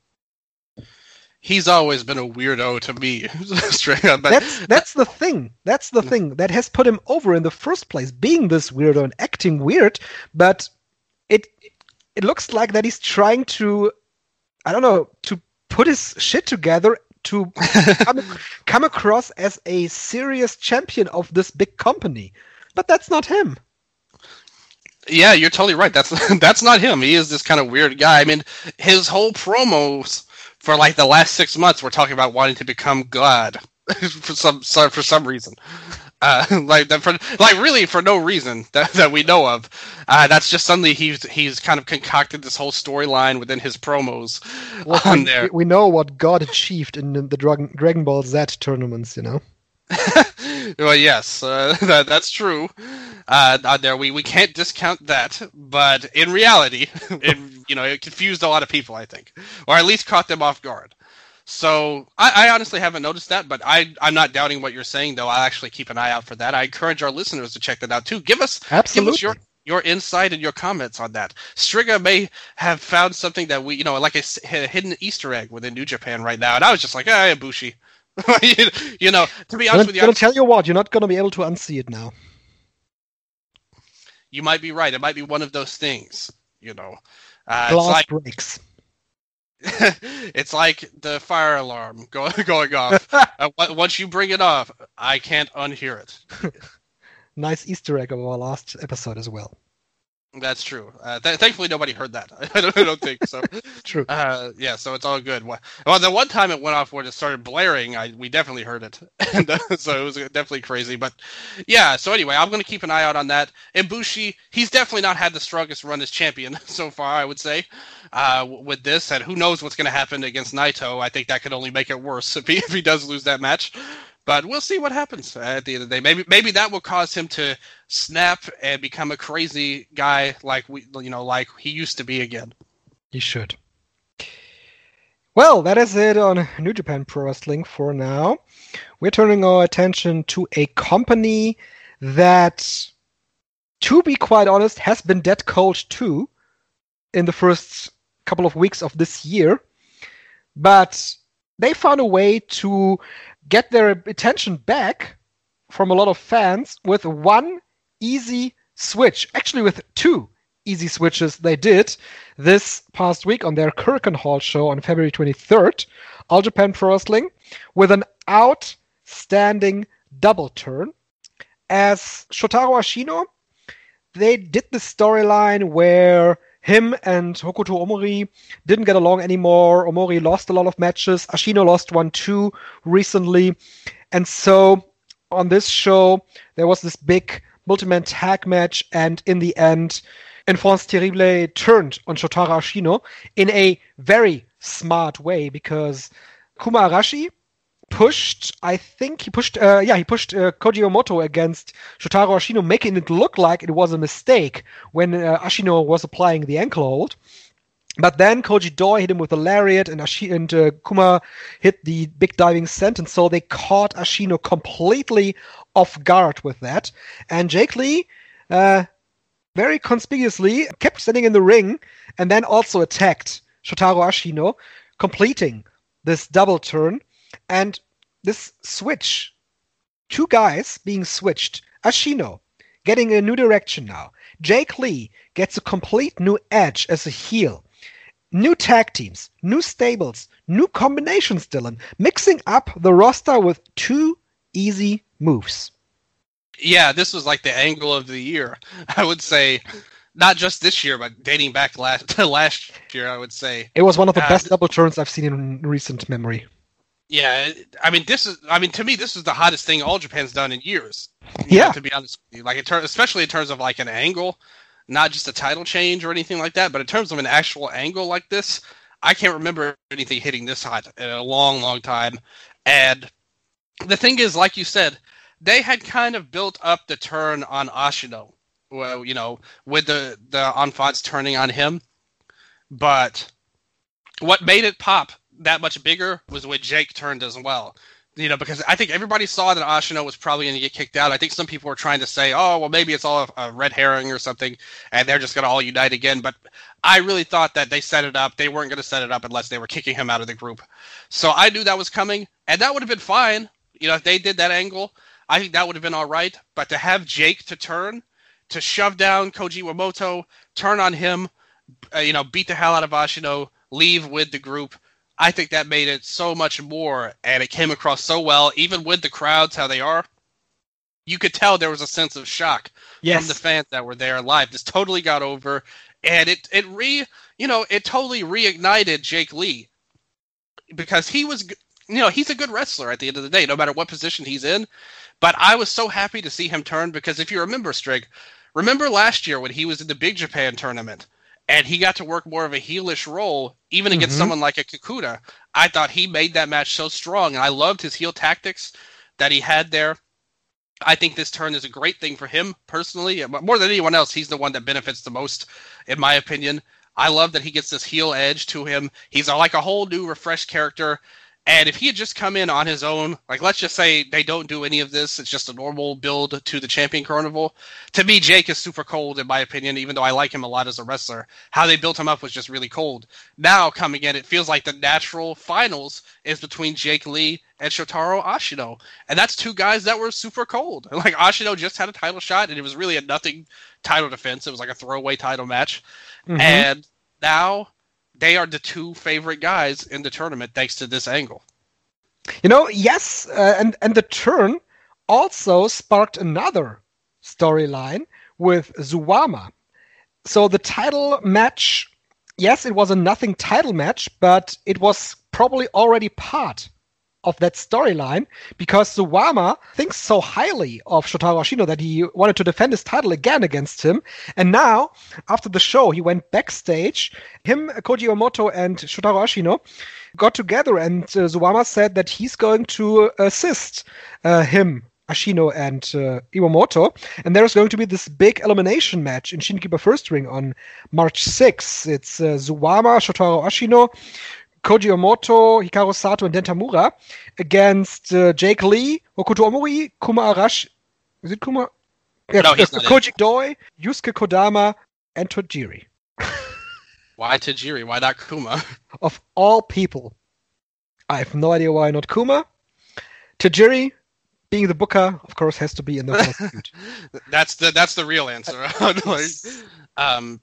He's always been a weirdo to me. Straight up. But that's that's the thing. That's the thing that has put him over in the first place, being this weirdo and acting weird. But it it looks like that he's trying to, I don't know, to put his shit together to come, come across as a serious champion of this big company. But that's not him. Yeah, you're totally right. That's that's not him. He is this kind of weird guy. I mean, his whole promos for like the last six months, we're talking about wanting to become God for some for some reason, uh, like for like really for no reason that, that we know of. Uh, that's just suddenly he's he's kind of concocted this whole storyline within his promos well, on we, there. We know what God achieved in the Dragon Dragon Ball Z tournaments, you know. Well, yes, uh, that, that's true. Uh, there, we, we can't discount that, but in reality, it you know it confused a lot of people, I think, or at least caught them off guard. So I, I honestly haven't noticed that, but I I'm not doubting what you're saying, though. I'll actually keep an eye out for that. I encourage our listeners to check that out too. Give us Absolutely. give us your your insight and your comments on that. Striga may have found something that we you know like a, a hidden Easter egg within New Japan right now, and I was just like, ah, Ibushi. you, you know, to be honest I'm with you, I'm gonna tell you what, you're not gonna be able to unsee it now. You might be right. It might be one of those things, you know. Uh, Glass it's like, breaks. It's like the fire alarm go, going off. uh, once you bring it off, I can't unhear it. Nice Easter egg of our last episode as well. That's true. Uh, th- thankfully, nobody heard that. I don't, I don't think so. True. Uh, yeah, so it's all good. Well, the one time it went off when it started blaring, I we definitely heard it, and uh, so it was definitely crazy. But yeah, so anyway, I'm going to keep an eye out on that. Ibushi, he's definitely not had the strongest run as champion so far, I would say, uh, with this, and who knows what's going to happen against Naito. I think that could only make it worse if he if he does lose that match. But we'll see what happens at the end of the day. Maybe maybe that will cause him to snap and become a crazy guy like we you know like he used to be again. He should. Well, that is it on New Japan Pro Wrestling for now. We're turning our attention to a company that, to be quite honest, has been dead cold too in the first couple of weeks of this year. But they found a way to get their attention back from a lot of fans with one easy switch. Actually, with two easy switches they did this past week on their Korakuen Hall show on February twenty-third. All Japan Pro Wrestling with an outstanding double turn. As Shotaro Ashino, they did the storyline where him and Hokuto Omori didn't get along anymore. Omori lost a lot of matches. Ashino lost one too recently. And so on this show, there was this big multi-man tag match. And in the end, Enfance Terrible turned on Shotaro Ashino in a very smart way because Kuma Arashi pushed, I think he pushed, uh, yeah, he pushed uh, Koji Omoto against Shotaro Ashino, making it look like it was a mistake when uh, Ashino was applying the ankle hold. But then Koji Doi hit him with a lariat, and, Ashi- and uh, Kuma hit the big diving sentence, so they caught Ashino completely off guard with that. And Jake Lee, uh, very conspicuously, kept standing in the ring, and then also attacked Shotaro Ashino, completing this double turn. And this switch, two guys being switched, Ashino getting a new direction now. Jake Lee gets a complete new edge as a heel. New tag teams, new stables, new combinations, Dylan. Mixing up the roster with two easy moves. Yeah, this was like the angle of the year. I would say, not just this year, but dating back last, to last year, I would say. It was one of the uh, best double turns I've seen in recent memory. Yeah, I mean, this is. I mean, to me, this is the hottest thing All Japan's done in years. Yeah, know, to be honest with you, like, in ter- especially in terms of like an angle, not just a title change or anything like that, but in terms of an actual angle like this, I can't remember anything hitting this hot in a long, long time. And the thing is, like you said, they had kind of built up the turn on Ashino, well, you know, with the the Enfants turning on him, but what made it pop that much bigger was when Jake turned as well. You know, because I think everybody saw that Ashino was probably going to get kicked out. I think some people were trying to say, oh, well, maybe it's all a red herring or something, and they're just going to all unite again. But I really thought that they set it up. They weren't going to set it up unless they were kicking him out of the group. So I knew that was coming, and that would have been fine. You know, if they did that angle, I think that would have been all right. But to have Jake to turn, to shove down Koji Wamoto, turn on him, uh, you know, beat the hell out of Ashino, leave with the group, I think that made it so much more, and it came across so well, even with the crowds, how they are. You could tell there was a sense of shock yes. from the fans that were there live. This totally got over, and it, it re, you know, it totally reignited Jake Lee, because he was, you know, he's a good wrestler at the end of the day, no matter what position he's in. But I was so happy to see him turn, because if you remember, Strig, remember last year when he was in the Big Japan tournament, and he got to work more of a heelish role, even against mm-hmm. someone like a Kikuta. I thought he made that match so strong, and I loved his heel tactics that he had there. I think this turn is a great thing for him, personally. More than anyone else, he's the one that benefits the most, in my opinion. I love that he gets this heel edge to him. He's like a whole new, refreshed character. And if he had just come in on his own, like let's just say they don't do any of this, it's just a normal build to the Champion Carnival. To me, Jake is super cold, in my opinion, even though I like him a lot as a wrestler. How they built him up was just really cold. Now, coming in, it feels like the natural finals is between Jake Lee and Shotaro Ashino. And that's two guys that were super cold. Like, Ashino just had a title shot, and it was really a nothing title defense. It was like a throwaway title match. Mm-hmm. And now they are the two favorite guys in the tournament thanks to this angle. You know, yes, uh, and, and the turn also sparked another storyline with Zuwama. So the title match, yes, it was a nothing title match, but it was probably already part of that storyline because Suwama thinks so highly of Shotaro Ashino that he wanted to defend his title again against him. And now, after the show, he went backstage. Him, Koji Iwamoto, and Shotaro Ashino got together, and uh, Suwama said that he's going to assist uh, him, Ashino, and uh, Iwamoto. And there's going to be this big elimination match in Shinkiba First Ring on March sixth. It's uh, Suwama, Shotaro Ashino, Koji Iwamoto, Hikaru Sato, and Dentamura against uh, Jake Lee, Hokuto Omori, Kuma Arashi. Is it Kuma? Yeah, no, he's uh, not Koji Doi, Yusuke Kodama, and Tajiri. Why Tajiri? Why not Kuma? Of all people, I have no idea why not Kuma. Tajiri, being the booker, of course, has to be in the first feud. That's the that's the real answer. like, um,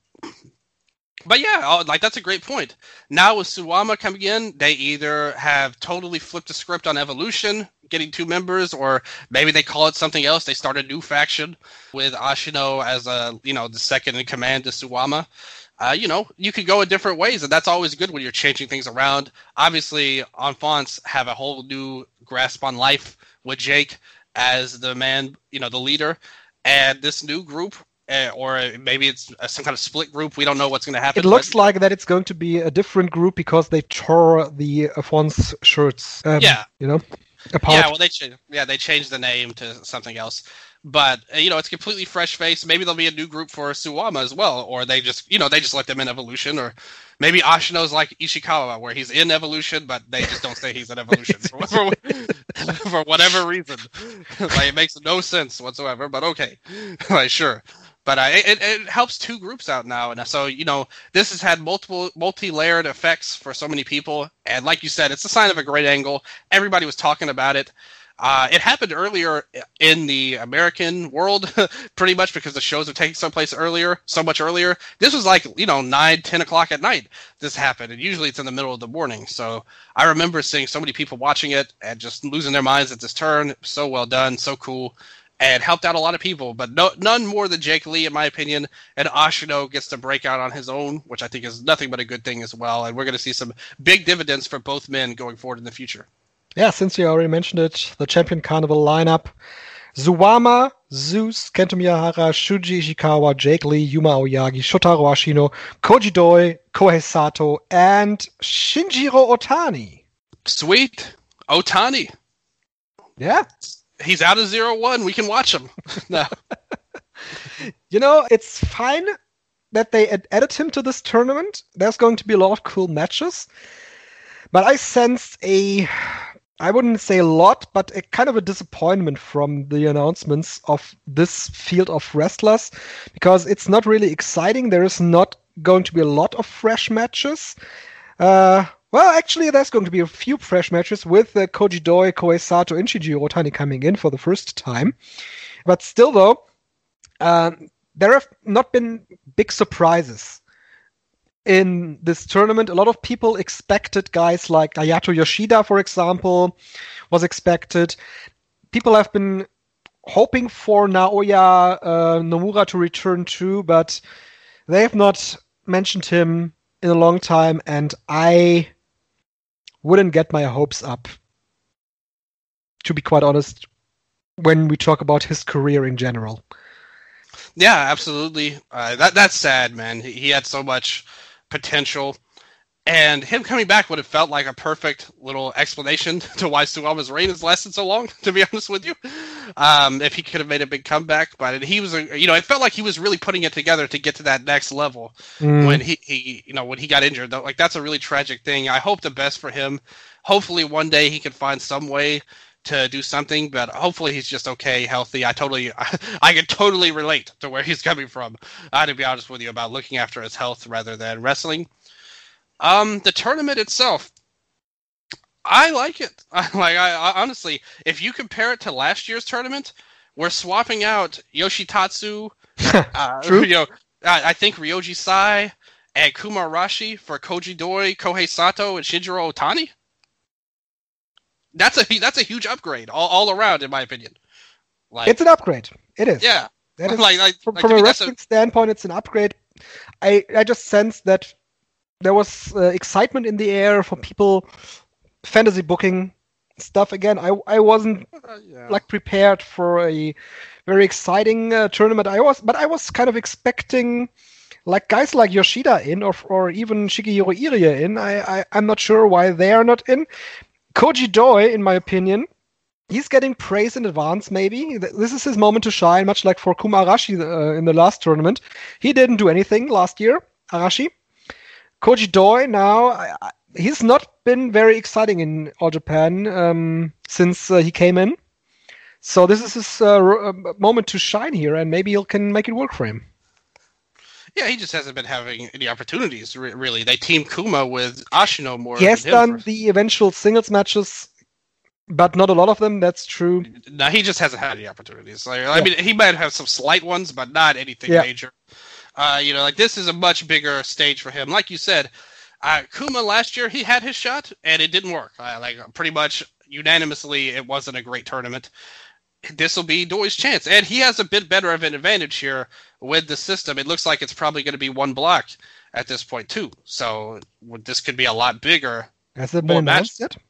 But yeah, like that's a great point. Now with Suwama coming in, they either have totally flipped the script on Evolution, getting two members, or maybe they call it something else. They start a new faction with Ashino as a you know the second in command to Suwama. Uh, you know, you could go in different ways, and that's always good when you're changing things around. Obviously, Enfants have a whole new grasp on life with Jake as the man, you know, the leader, and this new group. Uh, or maybe it's uh, some kind of split group. We don't know what's going to happen. It looks but... like that it's going to be a different group because they tore the Alphonse shirts. Um, yeah, you know, apart. Yeah, well, they ch- yeah they changed the name to something else. But uh, you know, it's completely fresh face. Maybe there'll be a new group for Suwama as well, or they just you know they just let them in Evolution, or maybe Ashino's like Ishikawa, where he's in Evolution, but they just don't say he's in Evolution for, for, for whatever reason. Like it makes no sense whatsoever. But okay, like sure. But uh, it, it helps two groups out now, and so you know this has had multiple multi-layered effects for so many people. And like you said, it's a sign of a great angle. Everybody was talking about it. Uh, it happened earlier in the American world, pretty much because the shows are taking someplace earlier, so much earlier. This was like you know nine, ten o'clock at night. This happened, and usually it's in the middle of the morning. So I remember seeing so many people watching it and just losing their minds at this turn. So well done, so cool. And helped out a lot of people, but no, none more than Jake Lee, in my opinion. And Ashino gets to break out on his own, which I think is nothing but a good thing as well. And we're going to see some big dividends for both men going forward in the future. Yeah, since you already mentioned it, the Champion Carnival lineup. Suwama, Zeus, Kento Miyahara, Shuji Ishikawa, Jake Lee, Yuma Aoyagi, Shotaro Ashino, Koji Doi, Kohei Sato, and Shinjiro Otani. Sweet. Otani. Yeah. He's out of zero one. We can watch him. No. You know, it's fine that they ad- added him to this tournament. There's going to be a lot of cool matches. But I sensed a, I wouldn't say a lot, but a kind of a disappointment from the announcements of this field of wrestlers because it's not really exciting. There is not going to be a lot of fresh matches. Uh... Well, actually, there's going to be a few fresh matches with uh, Koji Doi, Kohei Sato, and Shinjiro Otani coming in for the first time. But still, though, um, there have not been big surprises in this tournament. A lot of people expected guys like Ayato Yoshida, for example, was expected. People have been hoping for Naoya uh, Nomura to return too, but they have not mentioned him in a long time, and I wouldn't get my hopes up, to be quite honest, when we talk about his career in general. Yeah, absolutely. Uh, that that's sad, man. He, he had so much potential, and him coming back would have felt like a perfect little explanation to why Suwama's reign has lasted so long, to be honest with you. Um, if he could have made a big comeback, but he was, a, you know, it felt like he was really putting it together to get to that next level mm. when he, he, you know, when he got injured. Like that's a really tragic thing. I hope the best for him. Hopefully one day he can find some way to do something, but hopefully he's just okay, healthy. I totally, I, I can totally relate to where he's coming from. I had to be honest with you about looking after his health rather than wrestling. Um, the tournament itself, I like it. like, I, I honestly, if you compare it to last year's tournament, we're swapping out Yoshitatsu. uh, True. You know, I, I think Ryoji Sai and Kuma Arashi for Koji Doi, Kohei Sato, and Shinjiro Otani. That's a that's a huge upgrade all, all around, in my opinion. Like, it's an upgrade. It is. Yeah. That is like, like, from like, from a that's wrestling a... standpoint, it's an upgrade. I, I just sensed that there was uh, excitement in the air for people fantasy booking stuff again. I I wasn't Uh, yeah. like prepared for a very exciting uh, tournament. I was, but I was kind of expecting like guys like Yoshida in, or or even Shigehiro Irie in. I, I I'm not sure why they are not in. Koji Doi, in my opinion, he's getting praise in advance. Maybe this is his moment to shine, much like for Kuma Arashi uh, in the last tournament. He didn't do anything last year, Arashi. Koji Doi now, I, I, he's not been very exciting in All Japan um, since uh, he came in. So this is his uh, r- moment to shine here, and maybe he can make it work for him. Yeah, he just hasn't been having any opportunities, re- really. They team Kuma with Ashino more He has than him done for- the eventual singles matches, but not a lot of them, that's true. No, he just hasn't had any opportunities. Like, I mean, he might have some slight ones, but not anything Yeah. major. Uh, you know, like this is a much bigger stage for him. Like you said, uh, Kuma last year he had his shot and it didn't work. Uh, like pretty much unanimously, it wasn't a great tournament. This will be Doi's chance, and he has a bit better of an advantage here with the system. It looks like it's probably going to be one block at this point too. So this could be a lot bigger. Has it More been announced yet?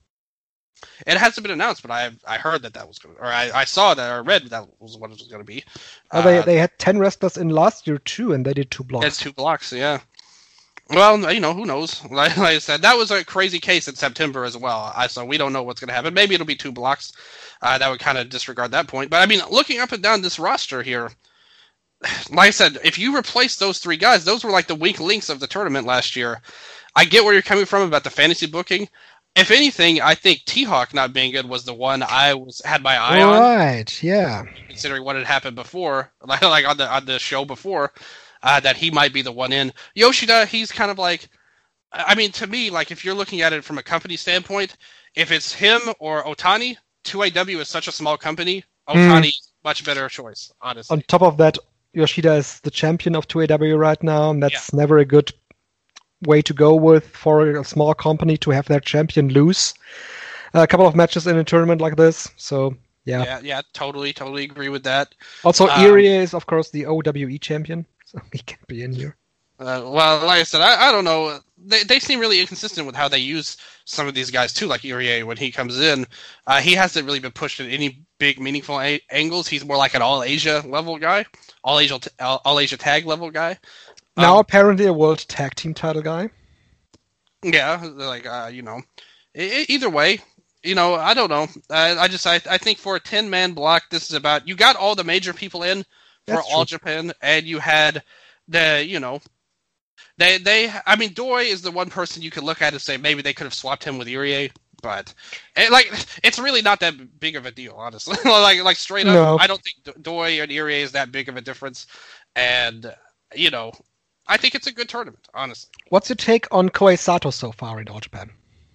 It hasn't been announced, but I I heard that that was going to, or I, I saw that or read that was what it was going to be. Oh, they Uh, they had ten wrestlers in last year too, and they did two blocks. It's two blocks, yeah. Well, you know, who knows? Like, like I said, that was a crazy case in September as well. I so we don't know what's going to happen. Maybe it'll be two blocks. Uh, that would kind of disregard that point. But I mean, looking up and down this roster here, like I said, if you replace those three guys, those were like the weak links of the tournament last year. I get where you're coming from about the fantasy booking. If anything, I think T-Hawk not being good was the one I was had my eye on, Right, yeah. considering what had happened before, like like on the on the show before, uh, that he might be the one in. Yoshida, he's kind of like, I mean, to me, like if you're looking at it from a company standpoint, if it's him or Otani, two A W is such a small company. Otani is a much better choice, honestly. On top of that, Yoshida is the champion of two A W right now, and that's never a good way to go with for a small company to have their champion lose a couple of matches in a tournament like this. So, yeah. Yeah, yeah, totally, totally agree with that. Also, Um, Irie is, of course, the O W E champion, so he can be in here. Uh, well, like I said, I, I don't know. They they seem really inconsistent with how they use some of these guys too. Like Irie, when he comes in, uh, he hasn't really been pushed at any big, meaningful a- angles. He's more like an all Asia level guy, all Asia t- all, all Asia tag level guy. Now, Um, apparently, a world tag team title guy. Yeah, like uh, you know, e- e- either way, you know, I don't know. I, I just I, I think for a ten man block, this is about you got all the major people in for That's All true. Japan, and you had the you know. They, they, I mean, Doi is the one person you could look at and say maybe they could have swapped him with Irie, but it, like, it's really not that big of a deal, honestly. like, like straight up, No. I don't think Do- Doi and Irie is that big of a difference, and you know, I think it's a good tournament, honestly. What's your take on Koei Sato so far in All Japan?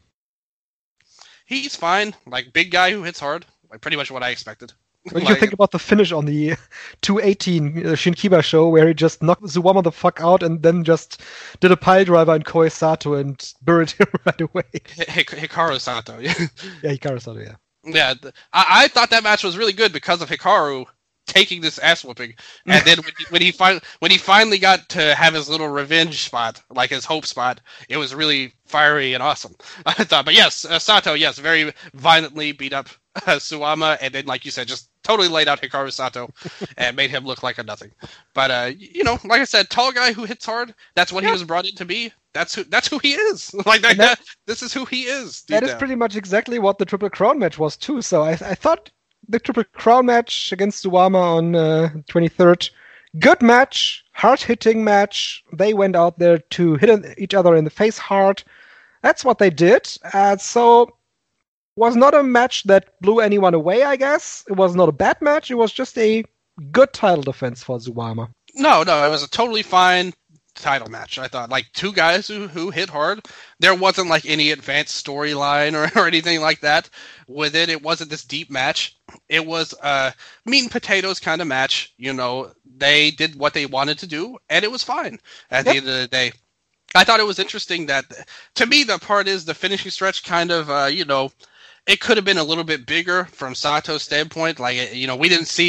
He's fine, like big guy who hits hard, like pretty much what I expected. What did you Like, think about the finish on the two eighteen uh, Shinkiba show where he just knocked Zuwama the fuck out and then just did a pile driver in Koei Sato and buried him right away? Hik- Hikaru Sato, yeah. Yeah, Hikaru Sato, yeah. Yeah, th- I, I thought that match was really good because of Hikaru taking this ass whooping, and then when he, when he fin- when he finally got to have his little revenge spot, like his hope spot, it was really fiery and awesome. I thought, but yes, uh, Sato, yes, very violently beat up uh, Suwama, and then, like you said, just totally laid out Hikaru Sato and made him look like a nothing. But uh, you know, like I said, tall guy who hits hard. That's what Yeah. he was brought in to be. That's who. That's who he is. Like that, And that- this is who he is. That deep is down. pretty much exactly what the Triple Crown match was too. So I, I thought the Triple Crown match against Suwama on uh, twenty-third, good match, hard-hitting match. They went out there to hit each other in the face hard. That's what they did. Uh, so was not a match that blew anyone away, I guess. It was not a bad match. It was just a good title defense for Suwama. No, no, it was a totally fine title match. I thought, like, two guys who, who hit hard. There wasn't like any advanced storyline or, or anything like that with it. It wasn't this deep match. It was a meat and potatoes kind of match. You know, they did what they wanted to do, and it was fine at the Yep. end of the day. I thought it was interesting that, to me, the part is the finishing stretch kind of, uh, you know, it could have been a little bit bigger from Sato's standpoint. Like, you know, we didn't see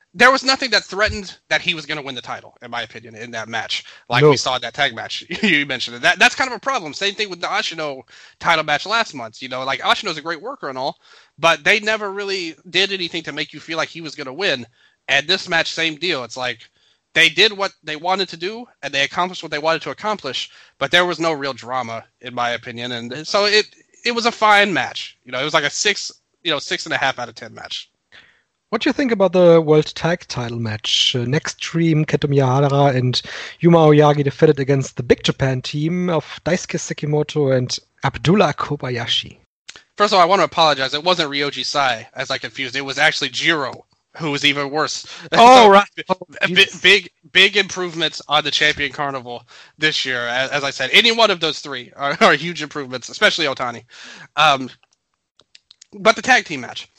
there was nothing that threatened that he was going to win the title, in my opinion, in that match. Like No. we saw in that tag match. You mentioned it. That That's kind of a problem. Same thing with the Ashino title match last month. You know, like Ashino's a great worker and all, but they never really did anything to make you feel like he was going to win. And this match, same deal. It's like they did what they wanted to do, and they accomplished what they wanted to accomplish, but there was no real drama, in my opinion. And so it it was a fine match. You know, it was like a six, you know, six and a half out of ten match. What do you think about the World Tag Title match? Uh, Nextream, Kento Miyahara, and Yuma Aoyagi defended against the Big Japan team of Daisuke Sekimoto and Abdullah Kobayashi. First of all, I want to apologize. It wasn't Ryoji Sai, as I confused. It was actually Jiro, who was even worse. Oh, So, right. Oh, b- Jesus. big, big improvements on the Champion Carnival this year. As, as I said, any one of those three are, are huge improvements, especially Otani. Um, but the tag team match.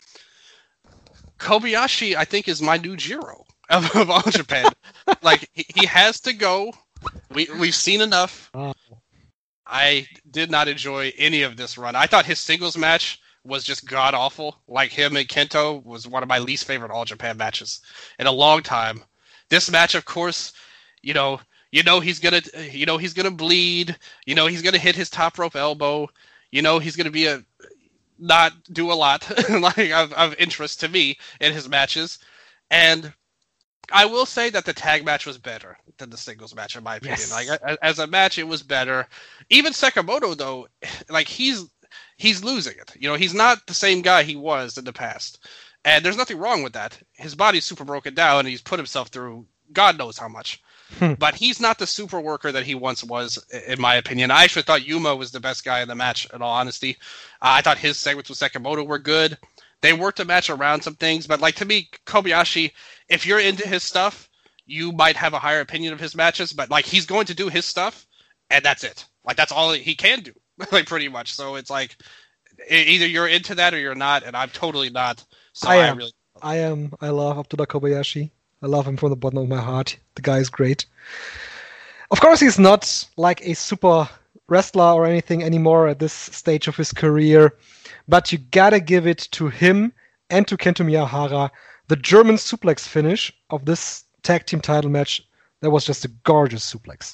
Kobayashi, I think, is my new Jiro of, of All Japan. Like, he, he has to go. We, we've seen enough. Oh. I did not enjoy any of this run. I thought his singles match was just god-awful. Like, him and Kento was one of my least favorite All Japan matches in a long time. This match, of course, you know, you know he's gonna, you know he's gonna bleed. You know he's gonna hit his top rope elbow. You know he's gonna be a not do a lot like of, of interest to me in his matches. And I will say that the tag match was better than the singles match, in my opinion. Yes. Like a- as a match, it was better. Even Sekimoto, though, like he's he's losing it. You know, he's not the same guy he was in the past, and there's nothing wrong with that. His body's super broken down, and he's put himself through God knows how much. Hmm. But he's not the super worker that he once was, in my opinion. I actually thought Yuma was the best guy in the match, in all honesty. Uh, I thought his segments with Sekimoto were good. They worked the match around some things, but like to me, Kobayashi, if you're into his stuff, you might have a higher opinion of his matches, but like he's going to do his stuff, and that's it. Like that's all he can do, like pretty much. So it's like e- either you're into that or you're not, and I'm totally not. So I I, am. really I am. I love Abdullah Kobayashi. I love him from the bottom of my heart. The guy is great. Of course, he's not like a super wrestler or anything anymore at this stage of his career, but you gotta give it to him and to Kento Miyahara. The German suplex finish of this tag team title match, that was just a gorgeous suplex.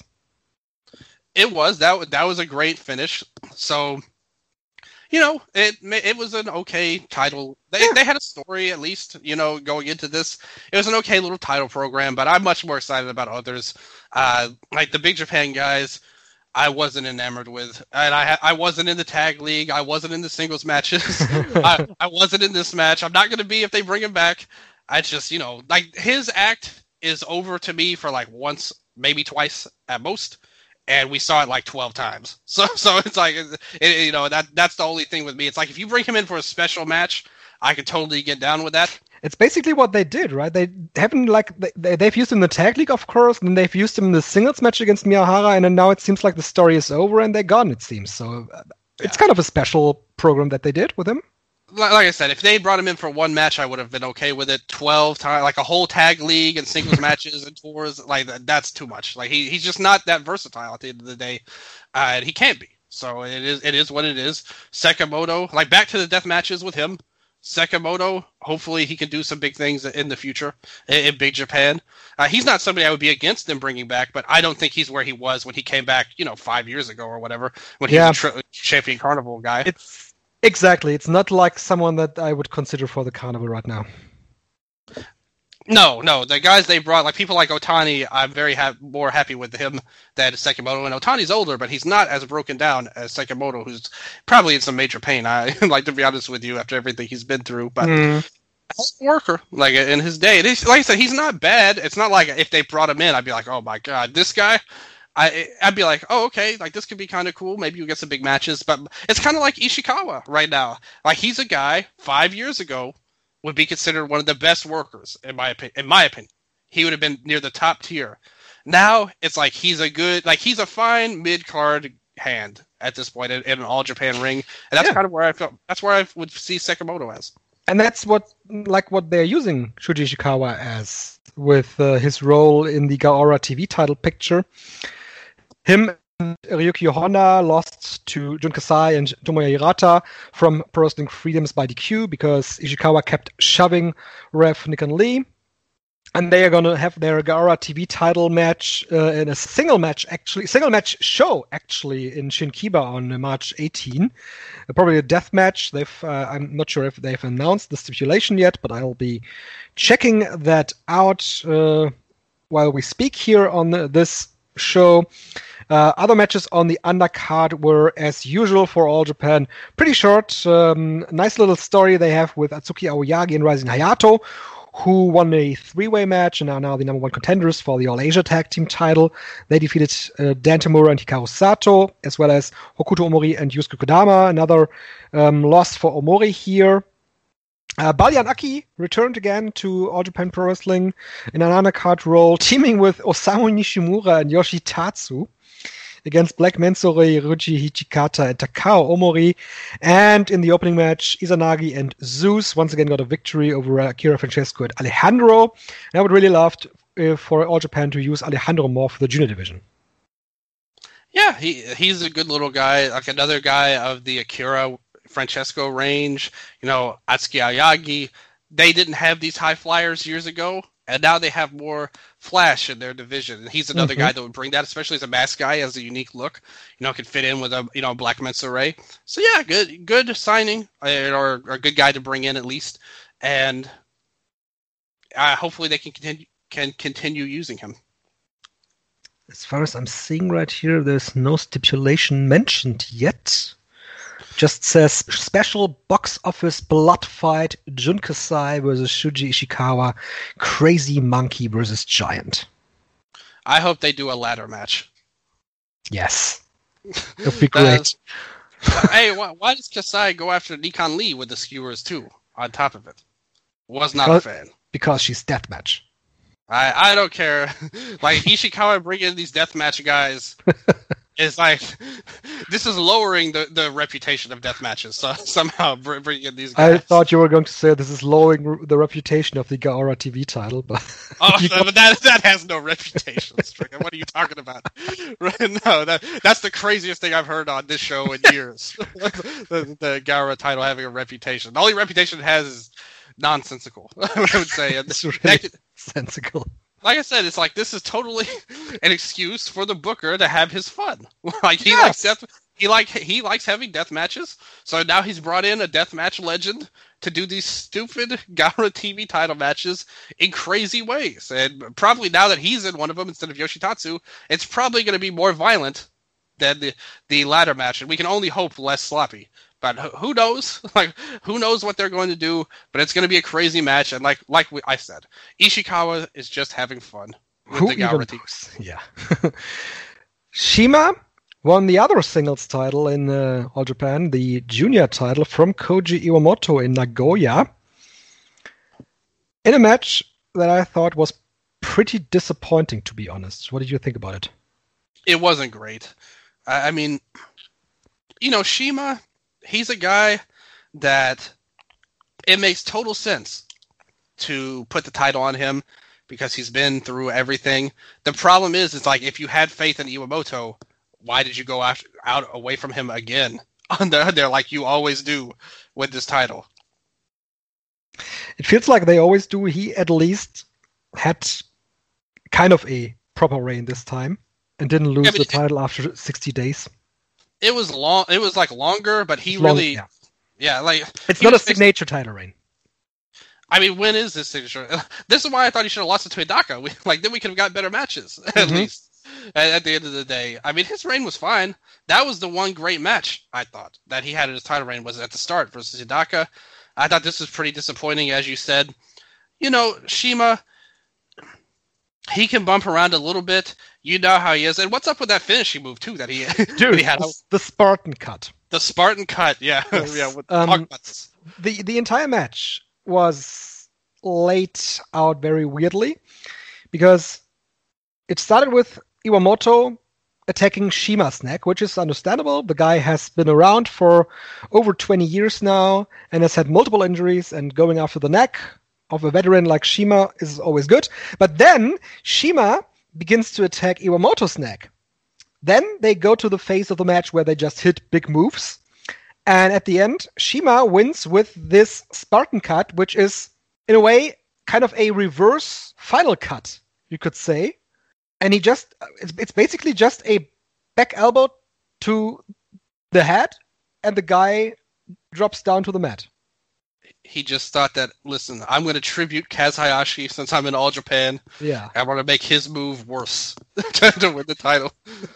It was that. wa- That was a great finish. So, you know, it ma- it was an okay title. They Yeah. they had a story at least. You know, going into this, it was an okay little title program. But I'm much more excited about others. Uh, like the Big Japan guys, I wasn't enamored with, and I ha- I wasn't in the tag league. I wasn't in the singles matches. I, I wasn't in this match. I'm not going to be if they bring him back. I just, you know, like his act is over to me for like once, maybe twice at most, and we saw it like twelve times. So, so it's like, it, it- you know, that that's the only thing with me. It's like if you bring him in for a special match, I could totally get down with that. It's basically what they did, right? They haven't like they, they've used him in the tag league, of course, and then they've used him in the singles match against Miyahara, and then now it seems like the story is over and they're gone. It seems so. Uh, It's Yeah. kind of a special program that they did with him. Like, like I said, if they brought him in for one match, I would have been okay with it. Twelve times, like a whole tag league and singles matches and tours, like that, that's too much. Like he he's just not that versatile at the end of the day, uh, and he can't be. So it is it is what it is. Sekimoto, like back to the death matches with him. Sekimoto, hopefully he can do some big things in the future in, in Big Japan. Uh, he's not somebody I would be against them bringing back, but I don't think he's where he was when he came back, you know, five years ago or whatever, when he Yeah. was a tri- champion carnival guy. It's exactly. It's not like someone that I would consider for the carnival right now. No, no, the guys they brought, like people like Otani, I'm very ha- more happy with him than Sekimoto. And Otani's older, but he's not as broken down as Sekimoto, who's probably in some major pain. I like to be honest with you after everything he's been through, but Mm. he's a worker, like in his day. It is, like I said, he's not bad. It's not like if they brought him in, I'd be like, oh my god, this guy. I I'd be like, oh okay, like this could be kind of cool. Maybe you get some big matches, but it's kind of like Ishikawa right now. Like he's a guy five years ago would be considered one of the best workers in my opinion. In my opinion, he would have been near the top tier. Now it's like he's a good, like he's a fine mid card hand at this point in, in an All Japan ring, and that's Yeah. kind of where I felt. That's where I would see Sekimoto as. And that's what, like, what they're using Shuji Ishikawa as, with uh, his role in the Gaora T V title picture. Him and Ryuki Honda lost to Jun Kasai and Tomoya Hirata from Pro Wrestling Freedoms by D Q because Ishikawa kept shoving ref Nick and Lee. And they are going to have their Gaora T V title match uh, in a single match, actually, single match show, actually, in Shinkiba on March eighteenth. Uh, probably a death match. They've, uh, I'm not sure if they've announced the stipulation yet, but I'll be checking that out uh, while we speak here on the, this show. Uh, other matches on the undercard were, as usual for All Japan, pretty short. Um, nice little story they have with Atsuki Aoyagi and Rising Hayato, who won a three-way match and are now the number one contenders for the All-Asia Tag Team title. They defeated uh, Dan Tamura and Hikaru Sato, as well as Hokuto Omori and Yusuke Kodama. Another um, loss for Omori here. Uh, Balyan Aki returned again to All Japan Pro Wrestling in an undercard role, teaming with Osamu Nishimura and Yoshi Tatsu against Black Mensore, Ruji Hichikata, and Takao Omori. And in the opening match, Izanagi and Zeus once again got a victory over Akira Francesco and Alejandro. And I would really love to, uh, for All Japan to use Alejandro more for the junior division. Yeah, he he's a good little guy, like another guy of the Akira Francesco range. You know, Atsuki Aoyagi, they didn't have these high flyers years ago, and now they have more flash in their division. And he's another mm-hmm. guy that would bring that, especially as a mask guy, has a unique look. You know, could fit in with a you know Black Mensore. So yeah, good good signing, or, or a good guy to bring in at least. And uh, hopefully they can continue can continue using him. As far as I'm seeing right here, there's no stipulation mentioned yet. Just says special box office blood fight, Jun Kasai versus Shuji Ishikawa, Crazy Monkey versus Giant. I hope they do a ladder match. Yes. That would be great. uh, hey, why, why does Kasai go after Nikon Lee with the skewers too, on top of it? Was not because, a fan. Because she's deathmatch. I, I don't care. Like, Ishikawa bringing these deathmatch guys... It's like, this is lowering the, the reputation of death matches, so somehow bringing in these guys. I thought you were going to say this is lowering the reputation of the Gaora T V title, but... Oh, but that that has no reputation, Stricker. What are you talking about? No, that that's the craziest thing I've heard on this show in years. the, the Gaora title having a reputation. The only reputation it has is nonsensical, I would say. It's really could, sensical. Like I said, it's like this is totally an excuse for the booker to have his fun. Like he yes. likes death, he like he likes having death matches. So now he's brought in a death match legend to do these stupid Gaora T V title matches in crazy ways. And probably now that he's in one of them instead of Yoshitatsu, it's probably going to be more violent than the the ladder match, and we can only hope less sloppy. But who knows? Like, who knows what they're going to do? But it's going to be a crazy match, and like like I said, Ishikawa is just having fun with who the Gaora team. Yeah. Shima won the other singles title in uh, All Japan, the junior title from Koji Iwamoto in Nagoya, in a match that I thought was pretty disappointing, to be honest. What did you think about it? It wasn't great. I, I mean, you know, Shima... He's a guy that it makes total sense to put the title on him because he's been through everything. The problem is, it's like if you had faith in Iwamoto, why did you go after, out away from him again on the, there like you always do with this title? It feels like they always do. He at least had kind of a proper reign this time and didn't lose yeah, the title it, after sixty days. It was long. It was like longer, but he long, really, yeah. yeah, like it's not a signature fixed, title reign. I mean, when is this signature? This is why I thought he should have lost it to Hidaka. We, like then we could have got better matches at mm-hmm. least. At, at the end of the day, I mean, his reign was fine. That was the one great match I thought that he had in his title reign was at the start versus Hidaka. I thought this was pretty disappointing, as you said. You know, Shima, he can bump around a little bit. You know how he is. And what's up with that finishing move, too, that he, Dude, he had? The Spartan cut. The Spartan cut, yeah. Yes. yeah we'll um, talk about this. The, the entire match was laid out very weirdly because it started with Iwamoto attacking Shima's neck, which is understandable. The guy has been around for over twenty years now and has had multiple injuries, and going after the neck of a veteran like Shima is always good. But then Shima begins to attack Iwamoto's neck. Then they go to the phase of the match where they just hit big moves. And at the end, Shima wins with this Spartan cut, which is, in a way, kind of a reverse final cut, you could say. And he just, it's, it's basically just a back elbow to the head, and the guy drops down to the mat. He just thought that, listen, I'm going to tribute Kaz Hayashi since I'm in All Japan. Yeah. I want to make his move worse to win the title.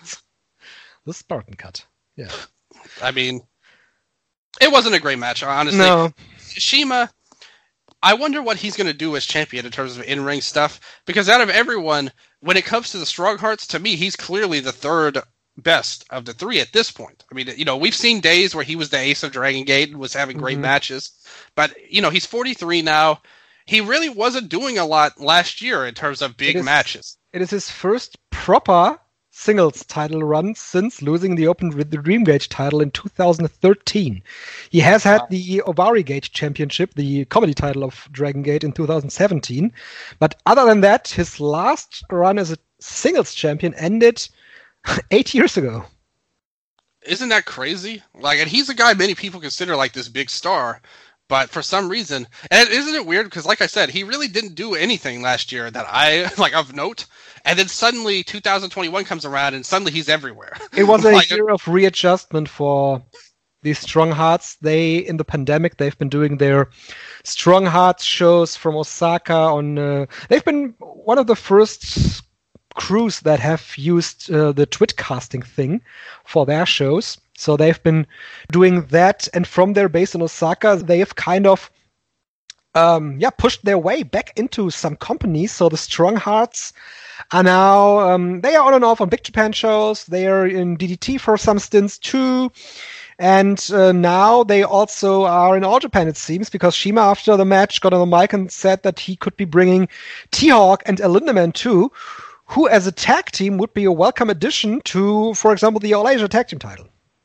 The Spartan cut. Yeah. I mean, it wasn't a great match, honestly. No. Shima, I wonder what he's going to do as champion in terms of in-ring stuff, because out of everyone, when it comes to the Strong Hearts, to me, he's clearly the third best of the three at this point. I mean, you know, we've seen days where he was the ace of Dragon Gate and was having great mm-hmm. matches, but, you know, he's forty-three now. He really wasn't doing a lot last year in terms of big it is, matches. It is his first proper singles title run since losing the Open with the Dream Gate title in two thousand thirteen. He has had wow. the Ovari Gate Championship, the comedy title of Dragon Gate, in two thousand seventeen. But other than that, his last run as a singles champion ended eight years ago. Isn't that crazy? Like, and he's a guy many people consider like this big star, but for some reason, and isn't it weird? Because, like I said, he really didn't do anything last year that I like of note. And then suddenly, two thousand twenty-one comes around, and suddenly he's everywhere. It was a like, year of readjustment for these Strong Hearts. They, in the pandemic, they've been doing their Strong Hearts shows from Osaka. On uh, they've been one of the first crews that have used uh, the Twitcasting thing for their shows. So they've been doing that, and from their base in Osaka, they have kind of um, yeah pushed their way back into some companies. So the Strong Hearts are now, um, they are on and off on Big Japan shows. They are in D D T for some stints too. And uh, now they also are in All Japan, it seems, because Shima, after the match, got on the mic and said that he could be bringing T-Hawk and El Lindaman too, who as a tag team would be a welcome addition to, for example, the All Asia Tag Team title.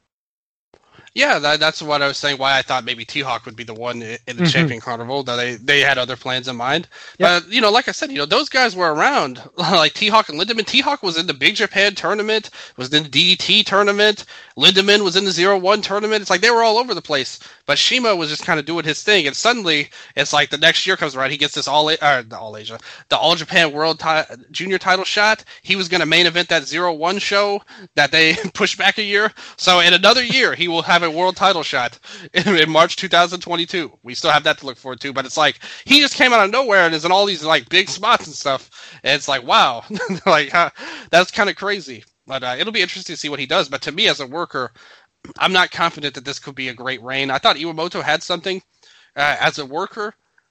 Yeah, that, that's what I was saying, why I thought maybe T-Hawk would be the one in the mm-hmm. Champion Carnival, that they, they had other plans in mind. Yep. But, you know, like I said, you know, those guys were around, like T-Hawk and Lindaman. T-Hawk was in the Big Japan tournament, was in the D D T tournament. Lindaman was in the zero one tournament. It's like they were all over the place. But Shima was just kind of doing his thing, and suddenly it's like the next year comes around, he gets this all, uh, the all Asia, the All Japan World ti- Junior title shot. He was going to main event that zero one show that they pushed back a year. So in another year, he will have a world title shot in, in March two thousand twenty-two. We still have that to look forward to, but it's like he just came out of nowhere and is in all these like big spots and stuff. And it's like, wow, like uh, that's kind of crazy. But uh, it'll be interesting to see what he does. But to me, as a worker, I'm not confident that this could be a great reign. I thought Iwamoto had something uh, as a worker,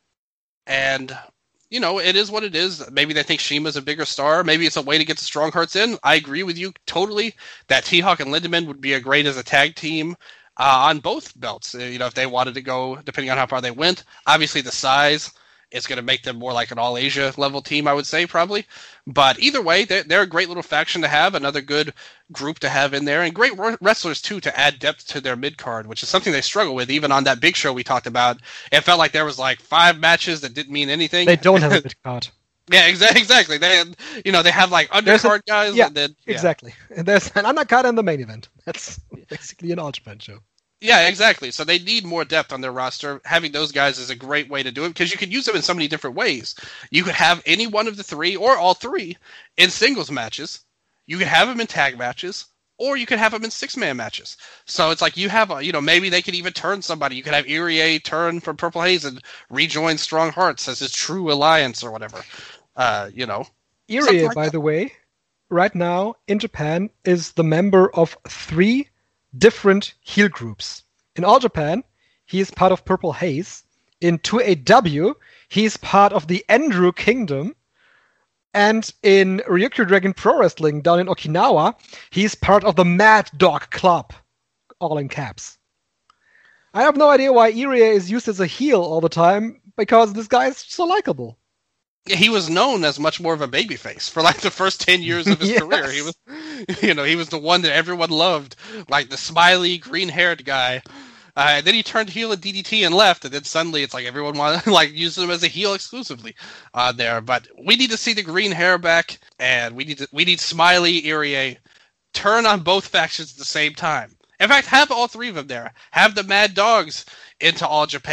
and you know, it is what it is. Maybe they think Shima's a bigger star. Maybe it's a way to get the Strong Hearts in. I agree with you totally that T-Hawk and Lindaman would be a great as a tag team uh, on both belts. Uh, you know, if they wanted to go, depending on how far they went. Obviously, the size is going to make them more like an All Asia level team, I would say, probably. But either way, they're, they're a great little faction to have, another good group to have in there, and great wrestlers, too, to add depth to their mid-card, which is something they struggle with. Even on that big show we talked about, it felt like there was like five matches that didn't mean anything. They don't have a mid-card. Yeah, exa- exactly. They, have, you know, they have like undercard a, guys. Yeah, and then, yeah, exactly. And there's an undercard in the main event. That's basically an All Japan show. Yeah, exactly. So they need more depth on their roster. Having those guys is a great way to do it because you can use them in so many different ways. You could have any one of the three or all three in singles matches. You could have them in tag matches, or you could have them in six-man matches. So it's like you have, a, you know, maybe they could even turn somebody. You could have Irie turn from Purple Haze and rejoin Strong Hearts as his true alliance or whatever. Uh, you know, Irie, like by that. the way, right now in Japan is the member of three different heel groups. In All Japan, he is part of Purple Haze. In two A W, he is part of the Andrew Kingdom. And in Ryukyu Dragon Pro Wrestling down in Okinawa, he is part of the Mad Dog Club, all in caps. I have no idea why Irie is used as a heel all the time, because this guy is so likable. He was known as much more of a babyface for like the first ten years of his Yes. career. He was, you know, he was the one that everyone loved, like the smiley, green-haired guy. Uh, and then he turned heel at D D T and left, and then suddenly it's like everyone wanted like use him as a heel exclusively uh, there. But we need to see the green hair back, and we need to, we need Smiley Irie turn on both factions at the same time. In fact, have all three of them there. Have the Mad Dogs into All Japan,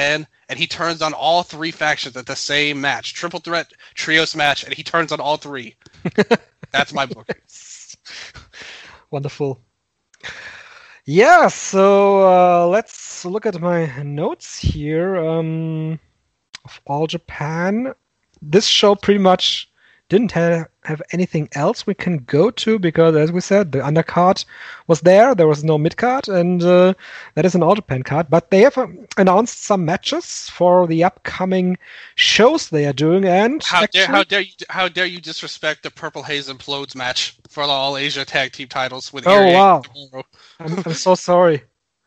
and he turns on all three factions at the same match. Triple threat, trios match, and he turns on all three. That's my book. Wonderful. Yeah, so uh, let's look at my notes here. Um, of All Japan, this show pretty much didn't have, have anything else we can go to because, as we said, the undercard was there. There was no midcard, and uh, that is an All Japan card. But they have um, announced some matches for the upcoming shows they are doing. And how actually, dare how dare you how dare you disrespect the Purple Haze Implodes match for the All Asia Tag Team titles with oh Area wow, tomorrow. I'm, I'm so sorry.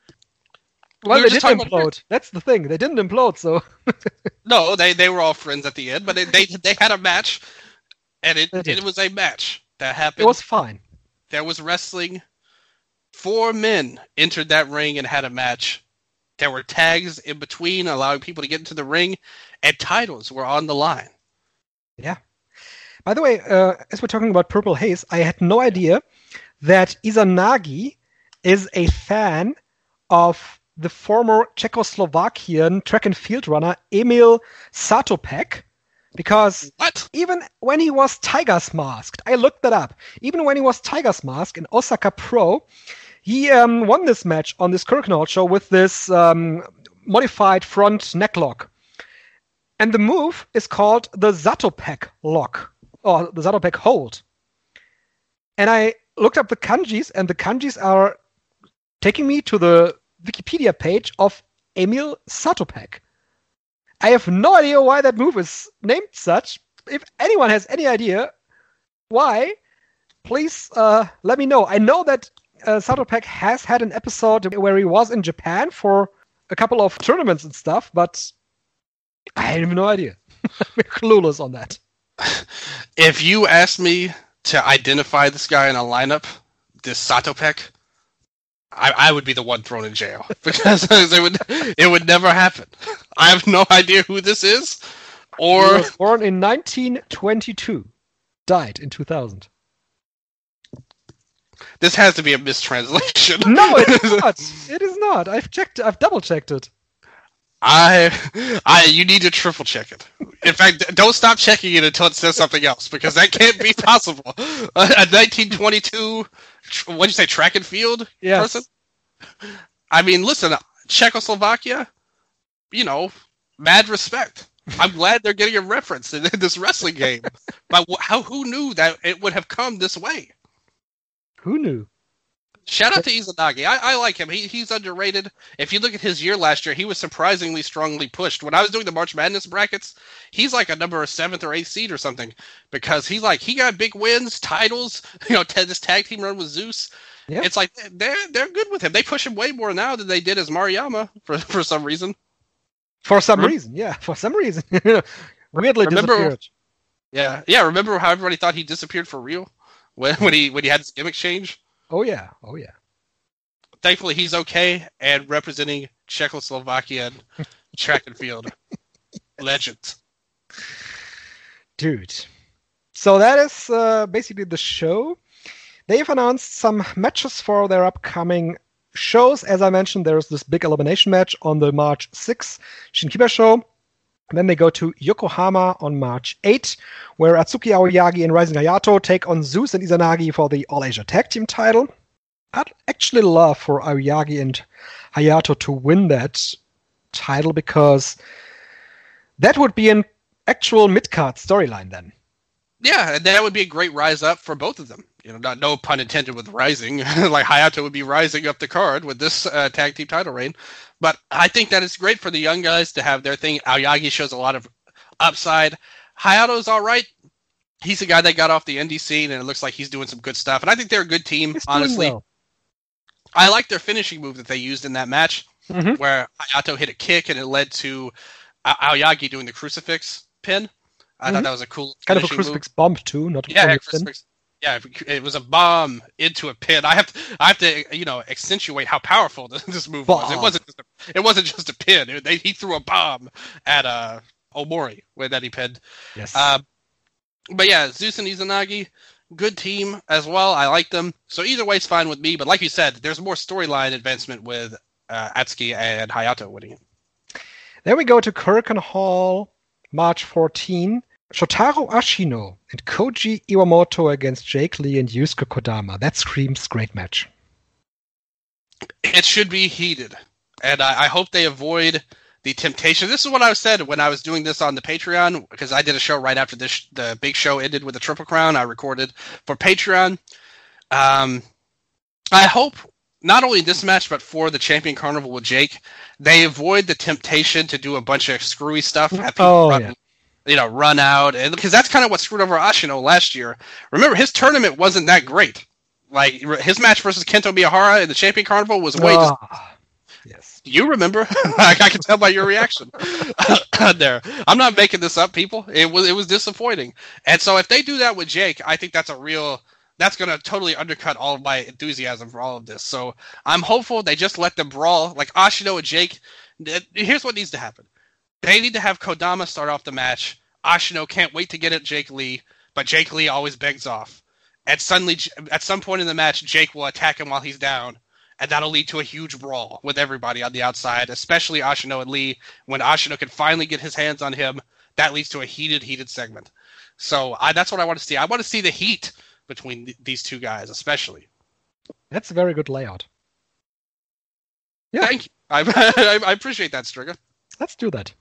Well, We were they just did talking about- implode. That's the thing. They didn't implode, so No, they they were all friends at the end, but they they, they had a match, and it They did. it was a match that happened. it was fine. There was wrestling. Four men entered that ring and had a match. There were tags in between, allowing people to get into the ring, and titles were on the line. Yeah. By the way, uh, as we're talking about Purple Haze, I had no idea that Izanagi is a fan of the former Czechoslovakian track and field runner Emil Satopek, because What? even when he was Tigers masked, I looked that up. Even when he was Tigers masked in Osaka Pro, he um, won this match on this Kurkenhall show with this um, modified front necklock. And the move is called the Zatopek lock, or the Zatopek hold. And I looked up the kanjis, and the kanjis are taking me to the Wikipedia page of Emil Satopek. I have no idea why that move is named such. If anyone has any idea why, please uh, let me know. I know that uh, Satopek has had an episode where he was in Japan for a couple of tournaments and stuff, but I have no idea. I'm clueless on that. If you asked me to identify this guy in a lineup, this Satopek, I, I would be the one thrown in jail because it would it would never happen. I have no idea who this is, He or was born in nineteen twenty-two, died in two thousand. this has to be a mistranslation. No, it is not. It is not. I've checked. I've double checked it. I, I, you need to triple check it. In fact, don't stop checking it until it says something else, because that can't be possible. A, a nineteen twenty-two, tr- what'd you say, track and field Yes. person? I mean, listen, Czechoslovakia, you know, mad respect. I'm glad they're getting a reference in, in this wrestling game. But wh- how? Who knew that it would have come this way? Who knew? Shout out to Izanagi. I, I like him. He, he's underrated. If you look at his year last year, he was surprisingly strongly pushed. When I was doing the March Madness brackets, he's like a number seventh or eighth seed or something, because he's like he got big wins, titles. You know, t- this tag team run with Zeus. Yeah. It's like they're they're good with him. They push him way more now than they did as Mariyama for for some reason. For some Rem- reason, yeah. For some reason, weirdly Remember- disappeared. Yeah, yeah. Remember how everybody thought he disappeared for real when when he when he had his gimmick change? Oh yeah. Oh yeah. Thankfully, he's okay and representing Czechoslovakian track and field legends. Dude. So that is uh, basically the show. They've announced some matches for their upcoming shows. As I mentioned, there's this big elimination match on the March sixth Shinkiba show. Then they go to Yokohama on March eighth, where Atsuki Aoyagi and Rising Hayato take on Zeus and Izanagi for the All Asia Tag Team title. I'd actually love for Aoyagi and Hayato to win that title, because that would be an actual mid-card storyline then. Yeah, and that would be a great rise up for both of them. You know, not no pun intended with rising. Like Hayato would be rising up the card with this uh, tag team title reign. But I think that it's great for the young guys to have their thing. Aoyagi shows a lot of upside. Hayato's all right. He's a guy that got off the indie scene, and it looks like he's doing some good stuff. And I think they're a good team, He's doing honestly. well. I like their finishing move that they used in that match, Mhm. where Hayato hit a kick and it led to A- Aoyagi doing the crucifix pin. I Mhm. thought that was a cool Kind of a finishing move. crucifix bomb too, not Yeah, only yeah, a pin. crucifix. Yeah, it was a bomb into a pin. I have to, I have to, you know, accentuate how powerful this, this move was. It Bomb. wasn't, just a, it wasn't just a pin. It, they, he threw a bomb at uh, Omori when that he pinned. Yes. Uh, but yeah, Zeus and Izanagi, good team as well. I like them. So either way is fine with me. But like you said, there's more storyline advancement with uh, Atsuki and Hayato winning it. Then we go to Korakuen Hall, March fourteenth. Shotaro Ashino and Koji Iwamoto against Jake Lee and Yusuke Kodama. That screams great match. It should be heated. And I, I hope they avoid the temptation. This is what I said when I was doing this on the Patreon, because I did a show right after this, the big show ended with the Triple Crown. I recorded for Patreon. Um, I hope not only this match, but for the Champion Carnival with Jake, they avoid the temptation to do a bunch of screwy stuff. Have people oh, run, yeah. you know, run out. And because that's kind of what screwed over Ashino last year. Remember, his tournament wasn't that great. Like, his match versus Kento Miyahara in the Champion Carnival was way... Oh, yes. You remember? I, I can tell by your reaction there. I'm not making this up, people. It was it was disappointing. And so if they do that with Jake, I think that's a real... That's going to totally undercut all of my enthusiasm for all of this. So I'm hopeful they just let them brawl. Like Ashino and Jake, here's what needs to happen. They need to have Kodama start off the match. Ashino can't wait to get at Jake Lee, but Jake Lee always begs off. And suddenly, at some point in the match, Jake will attack him while he's down, and that'll lead to a huge brawl with everybody on the outside, especially Ashino and Lee. When Ashino can finally get his hands on him, that leads to a heated, heated segment. So I, that's what I want to see. I want to see the heat between th- these two guys, especially. That's a very good layout. Yeah. Thank you. I, I, I appreciate that, Striga. Let's do that.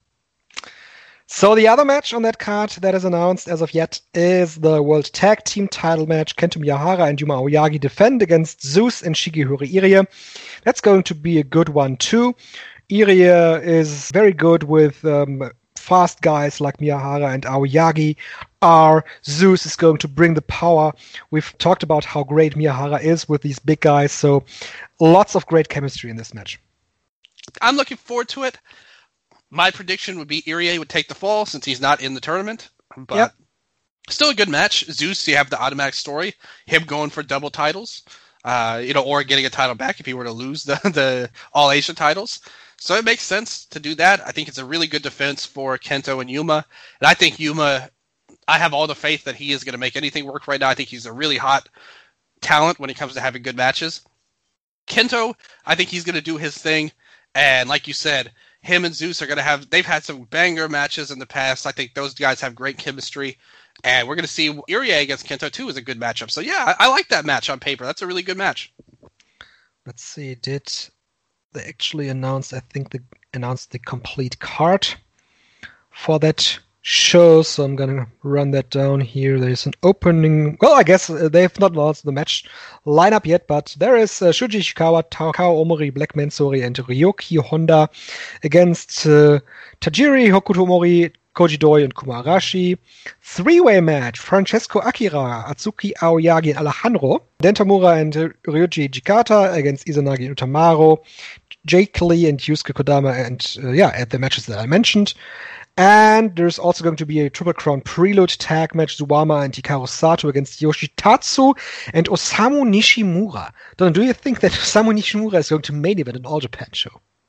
So the other match on that card that is announced as of yet is the World Tag Team title match. Kento Miyahara and Yuma Aoyagi defend against Zeus and Shigehiro Irie. That's going to be a good one too. Irie is very good with um, fast guys like Miyahara and Aoyagi are. Zeus is going to bring the power. We've talked about how great Miyahara is with these big guys, so lots of great chemistry in this match. I'm looking forward to it. My prediction would be Irie would take the fall since he's not in the tournament, but yep. Still a good match. Zeus, you have the automatic story, him going for double titles, uh, you know, or getting a title back if he were to lose the, the All Asia titles. So it makes sense to do that. I think it's a really good defense for Kento and Yuma, and I think Yuma, I have all the faith that he is going to make anything work right now. I think he's a really hot talent when it comes to having good matches. Kento, I think he's going to do his thing, and like you said, him and Zeus are going to have, they've had some banger matches in the past. I think those guys have great chemistry. And we're going to see Irie against Kento, too, is a good matchup. So, yeah, I, I like that match on paper. That's a really good match. Let's see. Did they actually announce, I think they announced the complete card for that show. So I'm going to run that down here. There's an opening. Well, I guess they've not announced the match lineup yet, but there is uh, Shuji Ishikawa, Takao Omori, Black Mansori, and Ryoki Honda against uh, Tajiri, Hokuto Omori, Koji Doi, and Kumarashi. Three-way match, Francesco Akira, Atsuki Aoyagi, and Alejandro. Dentamura and uh, Ryuji Jikata against Izanagi and Utamaro. Jake Lee and Yusuke Kodama, and uh, yeah, at the matches that I mentioned. And there's also going to be a Triple Crown Prelude tag match, Zuwama and Hikaru Sato against Yoshitatsu and Osamu Nishimura. Don, do you think that Osamu Nishimura is going to main event an All Japan show?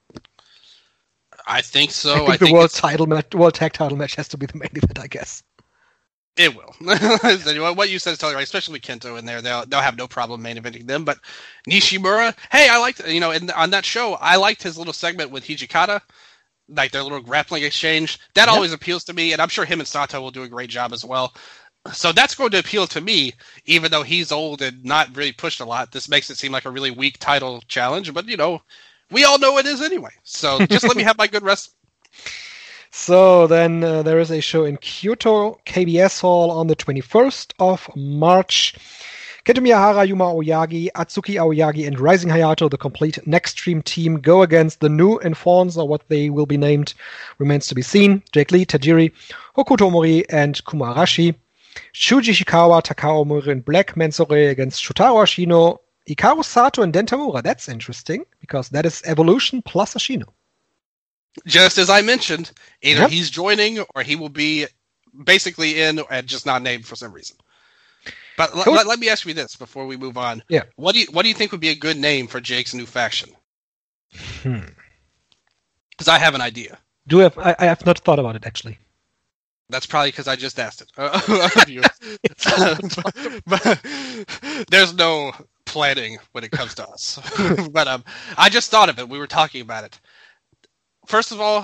I think so. I think I the think world title match, world tag title match has to be the main event, I guess. It will. What you said is totally right, especially with Kento in there. They'll they'll have no problem main eventing them. But Nishimura, hey, I liked, you know, in, on that show, I liked his little segment with Hijikata. Like their little grappling exchange. That yep. always appeals to me, and I'm sure him and Sato will do a great job as well. So that's going to appeal to me, even though he's old and not really pushed a lot. This makes it seem like a really weak title challenge, but, you know, we all know it is anyway. So just let me have my good rest. So then uh, there is a show in Kyoto, K B S Hall on the twenty-first of March. Kento Miyahara, Yuma Aoyagi, Atsuki Aoyagi, and Rising Hayato, the complete Next Stream team, go against the new Enfants, or what they will be named, remains to be seen. Jake Lee, Tajiri, Hokuto Omori, and Kumarashi. Shuji Ishikawa, Takao Omori, and Black Mansore against Shotaro Ashino, Hikaru Sato, and Dentamura. That's interesting, because that is Evolution plus Ashino. Just as I mentioned, either yep. he's joining, or he will be basically in, and just not named for some reason. But l- cool. let, let me ask you this before we move on. Yeah. What do you what do you think would be a good name for Jake's new faction? Hmm. Because I have an idea. Do have I, I have not thought about it actually. That's probably because I just asked it of you. but, but there's no planning when it comes to us. But um, I just thought of it. We were talking about it. First of all,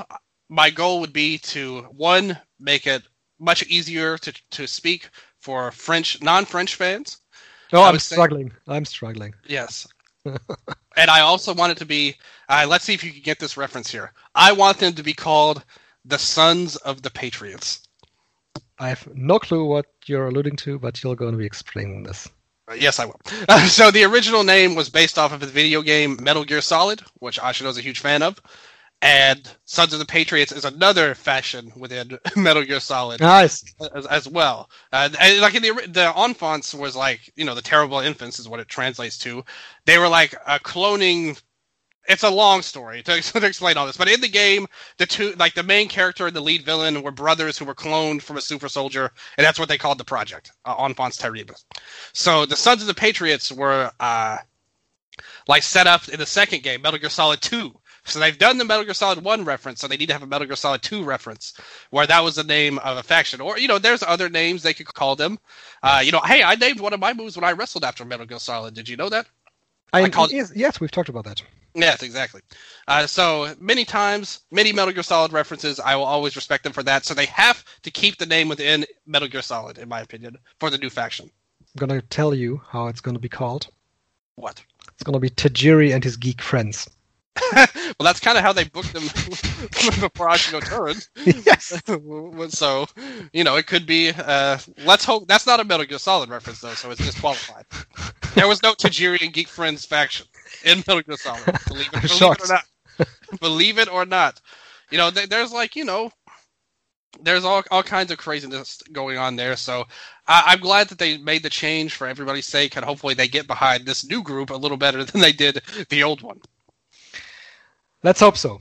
my goal would be to, one, make it much easier to, to speak for French, non-French fans. Oh, I'm struggling. Say, I'm struggling. Yes. And I also want it to be, uh, let's see if you can get this reference here. I want them to be called the Sons of the Patriots. I have no clue what you're alluding to, but you're going to be explaining this. Uh, yes, I will. Uh, so the original name was based off of the video game Metal Gear Solid, which Ashino's a huge fan of. And Sons of the Patriots is another faction within Metal Gear Solid, nice. as, as well. Uh, and like in the the enfants was like, you know, the terrible infants is what it translates to. They were like a cloning. It's a long story to, to explain all this, but in the game, the two, like the main character and the lead villain, were brothers who were cloned from a super soldier, and that's what they called the project, uh, Enfants Terribles. So the Sons of the Patriots were uh, like set up in the second game, Metal Gear Solid two. So they've done the Metal Gear Solid one reference, so they need to have a Metal Gear Solid two reference, where that was the name of a faction. Or, you know, there's other names they could call them. Uh, you know, hey, I named one of my moves when I wrestled after Metal Gear Solid. Did you know that? I, I called yes, yes, we've talked about that. Yes, exactly. Uh, so many times, many Metal Gear Solid references, I will always respect them for that. So they have to keep the name within Metal Gear Solid, in my opinion, for the new faction. I'm going to tell you how it's going to be called. What? It's going to be Tajiri and his geek friends. Well, that's kind of how they booked them before Ashino turned. Yes. So, you know, it could be. Uh, let's hope that's not a Metal Gear Solid reference, though, so it's disqualified. There was no Tajiri and Geek Friends faction in Metal Gear Solid. Believe it, believe it or not. Believe it or not. You know, th- there's like, you know, there's all all kinds of craziness going on there. So I- I'm glad that they made the change for everybody's sake, and hopefully they get behind this new group a little better than they did the old one. Let's hope so.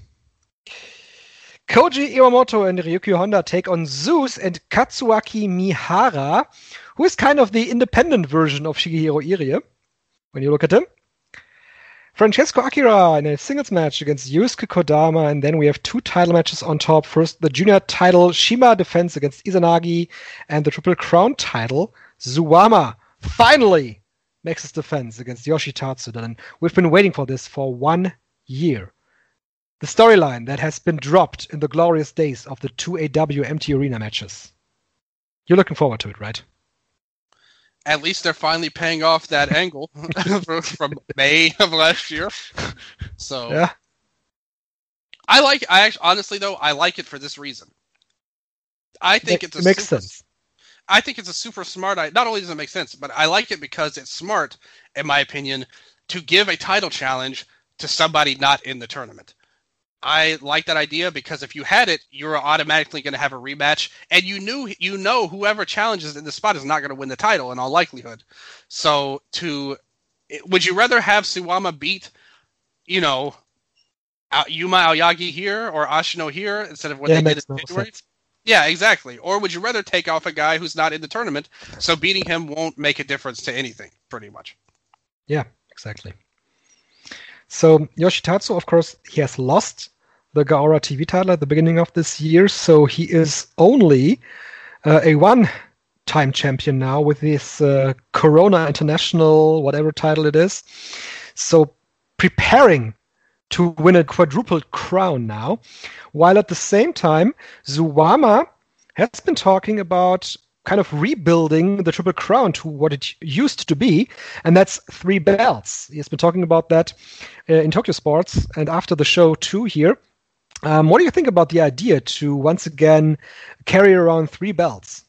Koji Iwamoto and Ryuki Honda take on Zeus and Katsuaki Mihara, who is kind of the independent version of Shigehiro Irie, when you look at him. Francesco Akira in a singles match against Yusuke Kodama, and then we have two title matches on top. First, the junior title Shima defense against Izanagi, and the Triple Crown title, Zuwama finally makes his defense against Yoshitatsu. And we've been waiting for this for one year. The storyline that has been dropped in the glorious days of the two A W Empty Arena matches. You're looking forward to it, right? At least they're finally paying off that angle from May of last year. So, yeah. I like. I actually, honestly though, I like it for this reason. I think it, it's a it makes super, sense. I think it's a super smart. Not only does it make sense, but I like it because it's smart, in my opinion, to give a title challenge to somebody not in the tournament. I like that idea because if you had it, you're automatically going to have a rematch, and you knew you know whoever challenges in the spot is not going to win the title in all likelihood. So, to would you rather have Suwama beat, you know, Yuma Aoyagi here or Ashino here instead of what yeah, they did in in January? Yeah, exactly. Or would you rather take off a guy who's not in the tournament, so beating him won't make a difference to anything, pretty much? Yeah, exactly. So Yoshitatsu, of course, he has lost the Gaora T V title at the beginning of this year, so he is only uh, a one-time champion now with this uh, Corona International, whatever title it is. So preparing to win a quadrupled crown now, while at the same time, Zuwama has been talking about kind of rebuilding the Triple Crown to what it used to be, and that's three belts. He has been talking about that uh, in Tokyo Sports, and after the show too here. Um, what do you think about the idea to once again carry around three belts?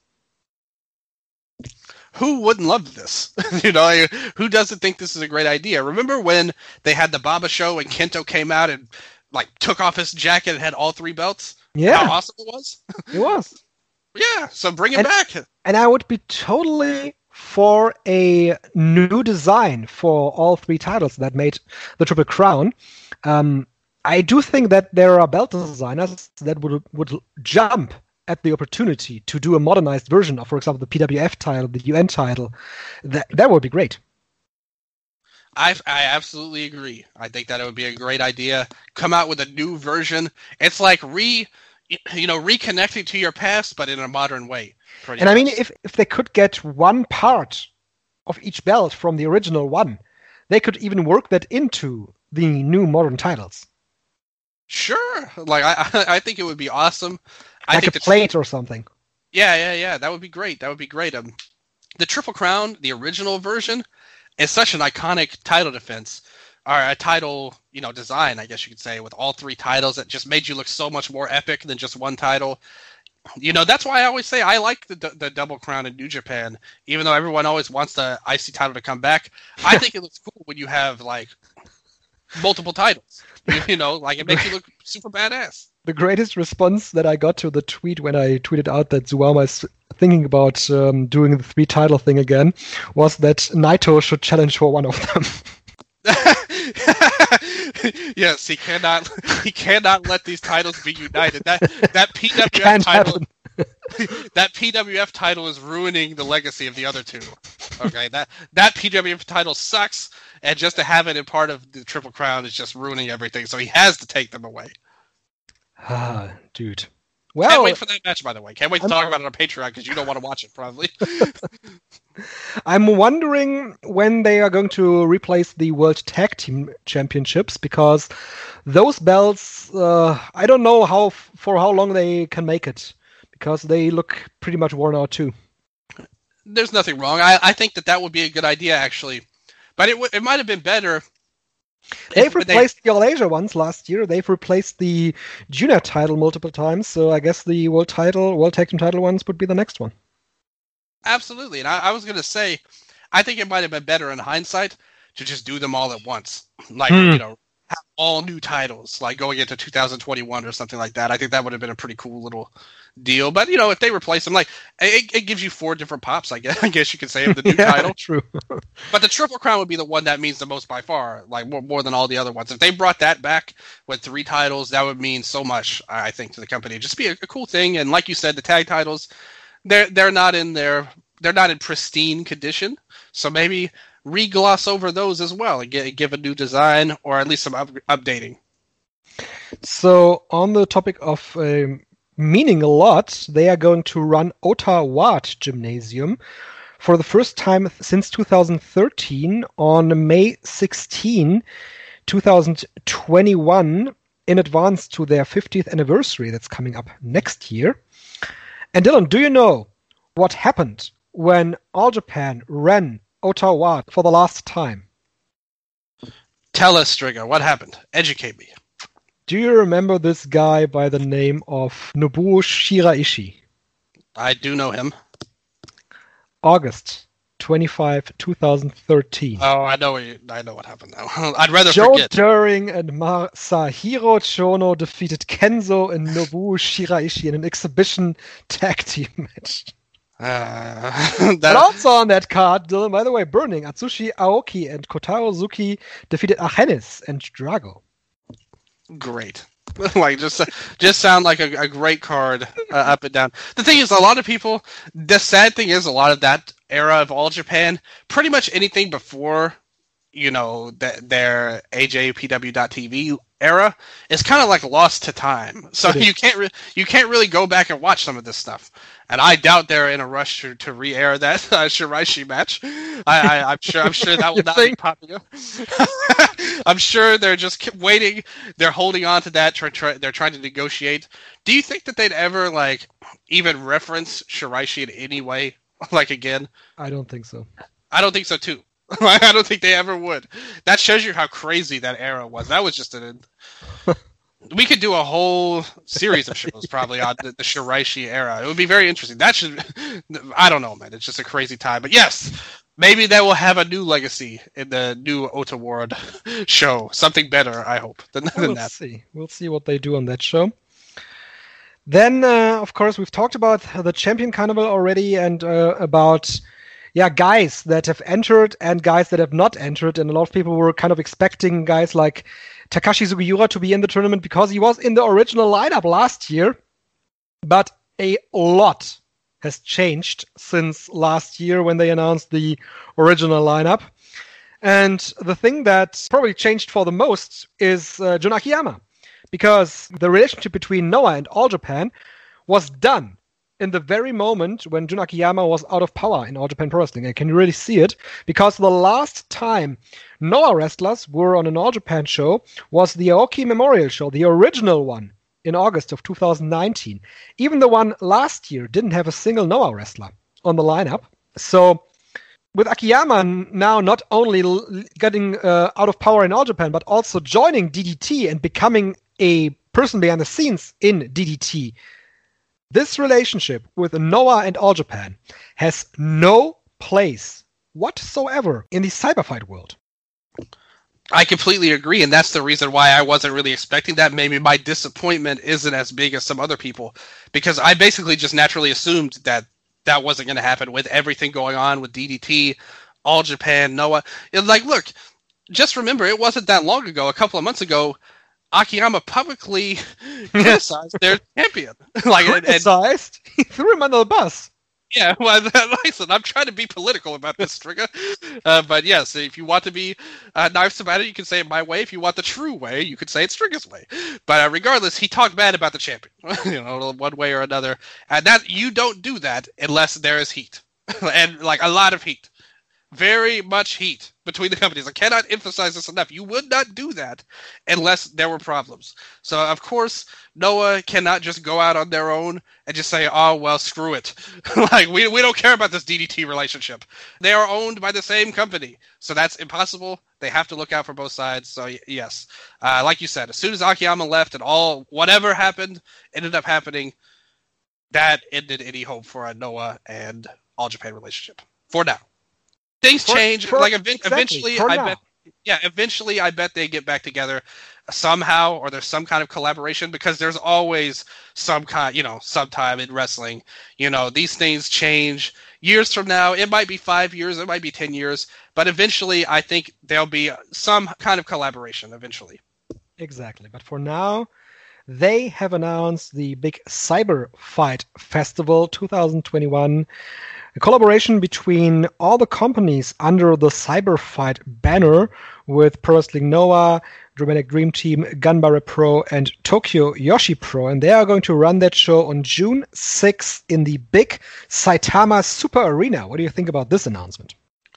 Who wouldn't love this? You know, who doesn't think this is a great idea? Remember when they had the Baba show and Kento came out and like took off his jacket and had all three belts? Yeah. How awesome it was? It was. Yeah, so bring it and, back. And I would be totally for a new design for all three titles that made the Triple Crown. Um, I do think that there are belt designers that would would jump at the opportunity to do a modernized version of, for example, the P W F title, the U N title. That that would be great. I I absolutely agree. I think that it would be a great idea. Come out with a new version. It's like re, you know, reconnecting to your past, but in a modern way. And much. I mean, if if they could get one part of each belt from the original one, they could even work that into the new modern titles. Sure. Like I, I think it would be awesome. I Like think a the- plate or something. Yeah, yeah, yeah. That would be great. That would be great. Um, the Triple Crown, the original version, is such an iconic title defense, or a title, you know, design, I guess you could say, with all three titles that just made you look so much more epic than just one title. You know, that's why I always say I like the the Double Crown in New Japan, even though everyone always wants the I C title to come back. I think it looks cool when you have like multiple titles. You, you know, like it makes you look super badass. The greatest response that I got to the tweet when I tweeted out that Zuama is thinking about um, doing the three title thing again was that Naito should challenge for one of them. Yes, he cannot. He cannot let these titles be united. That that P W F Can't title. happen. That P W F title is ruining the legacy of the other two. Okay, that that P W F title sucks, and just to have it in part of the Triple Crown is just ruining everything. So he has to take them away. Ah, dude. Can't Well, wait for that match, by the way. Can't wait to I'm- talk about it on Patreon because you don't want to watch it, probably. I'm wondering when they are going to replace the World Tag Team Championships, because those belts, uh, I don't know how for how long they can make it, because they look pretty much worn out too. There's nothing wrong. I, I think that that would be a good idea, actually. But it w- it might have been better. They've if- when they- replaced the All Asia ones last year. They've replaced the junior title multiple times, so I guess the world title, World Tag Team title ones would be the next one. Absolutely. And I, I was going to say, I think it might have been better in hindsight to just do them all at once. Like, Hmm. you know, have all new titles, like going into two thousand twenty-one or something like that. I think that would have been a pretty cool little deal. But, you know, if they replace them, like, it, it gives you four different pops, I guess, I guess you could say, of the new Yeah, title. true. But the Triple Crown would be the one that means the most by far, like more, more than all the other ones. If they brought that back with three titles, that would mean so much, I think, to the company. It'd just be a, a cool thing. And like you said, the tag titles, they're they're not in their they're not in pristine condition. So maybe re-gloss over those as well and get, give a new design or at least some up, updating. So, on the topic of um, meaning a lot, they are going to run Ota Ward Gymnasium for the first time since two thousand thirteen on May sixteenth, twenty twenty-one, in advance to their fiftieth anniversary that's coming up next year. And Dylan, do you know what happened when All Japan ran Ota Ward for the last time? Tell us, Stringer, what happened? Educate me. Do you remember this guy by the name of Nobuo Shiraishi? I do know him. August twenty-fifth, twenty thirteen. Oh, I know what you, I know what happened now. I'd rather Joe forget. Doering and Masahiro Chono defeated Kenzo and Nobuo Shiraishi in an exhibition tag team match. Uh, And that, also on that card, Dylan, by the way, Burning, Atsushi Aoki and Kotaro Zuki defeated Achenis and Drago. great. Like just just sound like a, a great card uh, up and down. The thing is, a lot of people. The sad thing is, a lot of that era of All Japan, pretty much anything before, you know, the, their A J P W dot T V era is kind of like lost to time. So It is. you can't re- you can't really go back and watch some of this stuff. And I doubt they're in a rush to, to re-air that uh, Shiraishi match. I, I, I'm sure I'm sure that will You not think? be popular. I'm sure they're just keep waiting. They're holding on to that. Try, try, they're trying to negotiate. Do you think that they'd ever like even reference Shiraishi in any way? Like again? I don't think so. I don't think so too. I don't think they ever would. That shows you how crazy that era was. That was just an. We could do a whole series of shows probably on the, the Shiraishi era. It would be very interesting. That should. I don't know, man. It's just a crazy time. But yes, maybe they will have a new legacy in the new Ota Ward show. Something better, I hope, than, than We'll that. see. We'll see what they do on that show. Then, uh, of course, we've talked about the Champion Carnival already and uh, about, yeah, guys that have entered and guys that have not entered. And a lot of people were kind of expecting guys like Takashi Sugiura to be in the tournament because he was in the original lineup last year. But a lot has changed since last year when they announced the original lineup. And the thing that probably changed for the most is uh, Jun Akiyama. Because the relationship between Noah and All Japan was done in the very moment when Jun Akiyama was out of power in All Japan Pro Wrestling. I can really see it because the last time Noah wrestlers were on an All Japan show was the Aoki Memorial Show, the original one in August of two thousand nineteen. Even the one last year didn't have a single Noah wrestler on the lineup. So with Akiyama now not only l- getting uh, out of power in All Japan, but also joining D D T and becoming a person behind the scenes in D D T, this relationship with Noah and All Japan has no place whatsoever in the cyberfight world. I completely agree, and that's the reason why I wasn't really expecting that. Maybe my disappointment isn't as big as some other people, because I basically just naturally assumed that that wasn't going to happen with everything going on with D D T, All Japan, Noah. It's like, look, just remember, it wasn't that long ago, a couple of months ago, Akiyama publicly criticized their champion. like, Criticized? And, he threw him under the bus. Yeah, well, listen, I'm trying to be political about this, Striga. Uh, but yes, if you want to be uh, nice about it, you can say it my way. If you want the true way, you could say it Striga's way. But uh, regardless, he talked bad about the champion, you know, one way or another. And that you don't do that unless there is heat. and, like, a lot of heat. Very much heat between the companies. I cannot emphasize this enough. You would not do that unless there were problems. So, of course, Noah cannot just go out on their own and just say, oh, well, screw it. like, we we don't care about this D D T relationship. They are owned by the same company. So that's impossible. They have to look out for both sides. So, y- yes. Uh, like you said, as soon as Akiyama left and all, whatever happened, ended up happening, that ended any hope for a Noah and All Japan relationship. For now. Things for, change. For, like ev- exactly, eventually, I now. bet. Yeah, eventually, I bet they get back together somehow, or there's some kind of collaboration, because there's always some kind, you know, sometime in wrestling, you know, these things change. Years from now, it might be five years, it might be ten years, but eventually, I think there'll be some kind of collaboration eventually. Exactly, but for now, they have announced the big Cyber Fight Festival twenty twenty-one. A collaboration between all the companies under the Cyberfight banner with Pro Wrestling Noah, Dramatic Dream Team, Ganbare Pro, and Tokyo Yoshi Pro. And they are going to run that show on June sixth in the big Saitama Super Arena. What do you think about this announcement?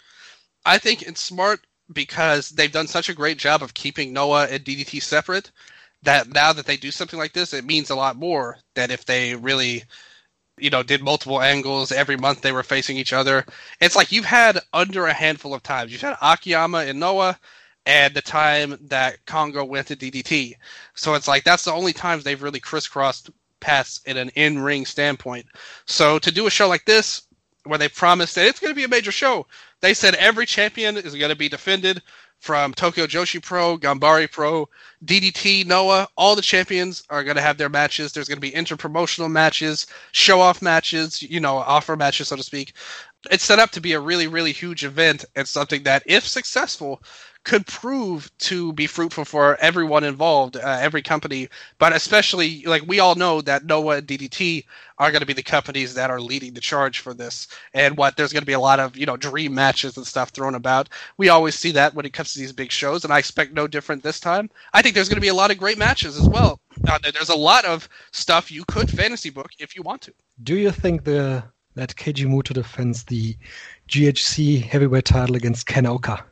I think it's smart because they've done such a great job of keeping Noah and D D T separate that now that they do something like this, it means a lot more than if they really... you know, did multiple angles. Every month they were facing each other. It's like you've had under a handful of times. You've had Akiyama and Noah and the time that Kongo went to D D T. So it's like that's the only times they've really crisscrossed paths in an in-ring standpoint. So to do a show like this, where they promised that it's going to be a major show, they said every champion is going to be defended from Tokyo Joshi Pro, Ganbare Pro, D D T, Noah. All the champions are going to have their matches. There's going to be interpromotional matches, show-off matches, you know, offer matches, so to speak. It's set up to be a really, really huge event and something that, if successful, could prove to be fruitful for everyone involved, uh, every company, but especially, like, we all know that Noah and D D T are going to be the companies that are leading the charge for this, and what there's going to be a lot of, you know, dream matches and stuff thrown about. We always see that when it comes to these big shows, and I expect no different this time. I think there's going to be a lot of great matches as well. Uh, there's a lot of stuff you could fantasy book if you want to. Do you think the that Keiji Muto defends the G H C heavyweight title against Ken Oka?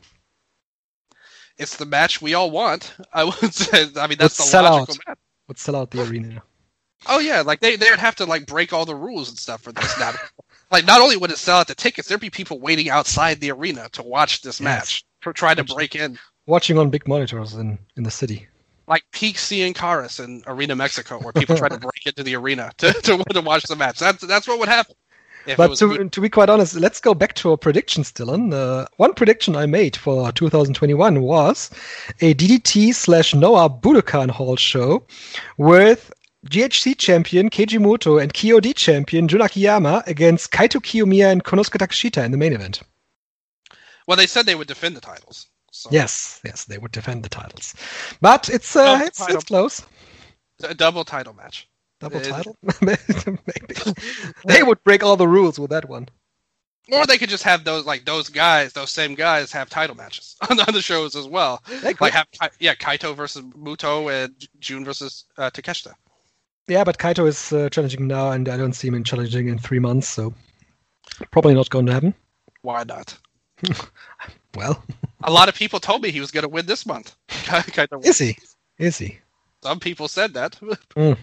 It's the match we all want. I would say. I mean, that's Would the logical out. match. Would sell out the arena. Oh yeah, like they they'd have to like break all the rules and stuff for this now. Like, not only would it sell out the tickets, there'd be people waiting outside the arena to watch this Yes. match, for trying to Watch- break in. Watching on big monitors in, in the city. Like peak Cien Caras in Arena Mexico, where people try to break into the arena to, to to watch the match. That's that's what would happen. If it But was to, good. to be quite honest, let's go back to our predictions, Dylan. Uh, one prediction I made for two thousand twenty-one was a D D T slash Noah Budokan Hall show with G H C champion Keiji Muto and K O D champion Jun Akiyama against Kaito Kiyomiya and Konosuke Takeshita in the main event. Well, they said they would defend the titles. So. Yes, yes, they would defend the titles. But it's uh, Double it's, title. it's close. A double title match. Double Uh, title? Maybe. They would break all the rules with that one. Or they could just have those like those guys, those same guys, have title matches on the, on the shows as well. They could. Like have Kai- yeah, Kaito versus Muto and Jun versus uh, Takeshita. Yeah, but Kaito is uh, challenging now, and I don't see him in challenging in three months, so probably not going to happen. Why not? Well, a lot of people told me he was going to win this month. Kaito is he? Is he? Some people said that. Mm.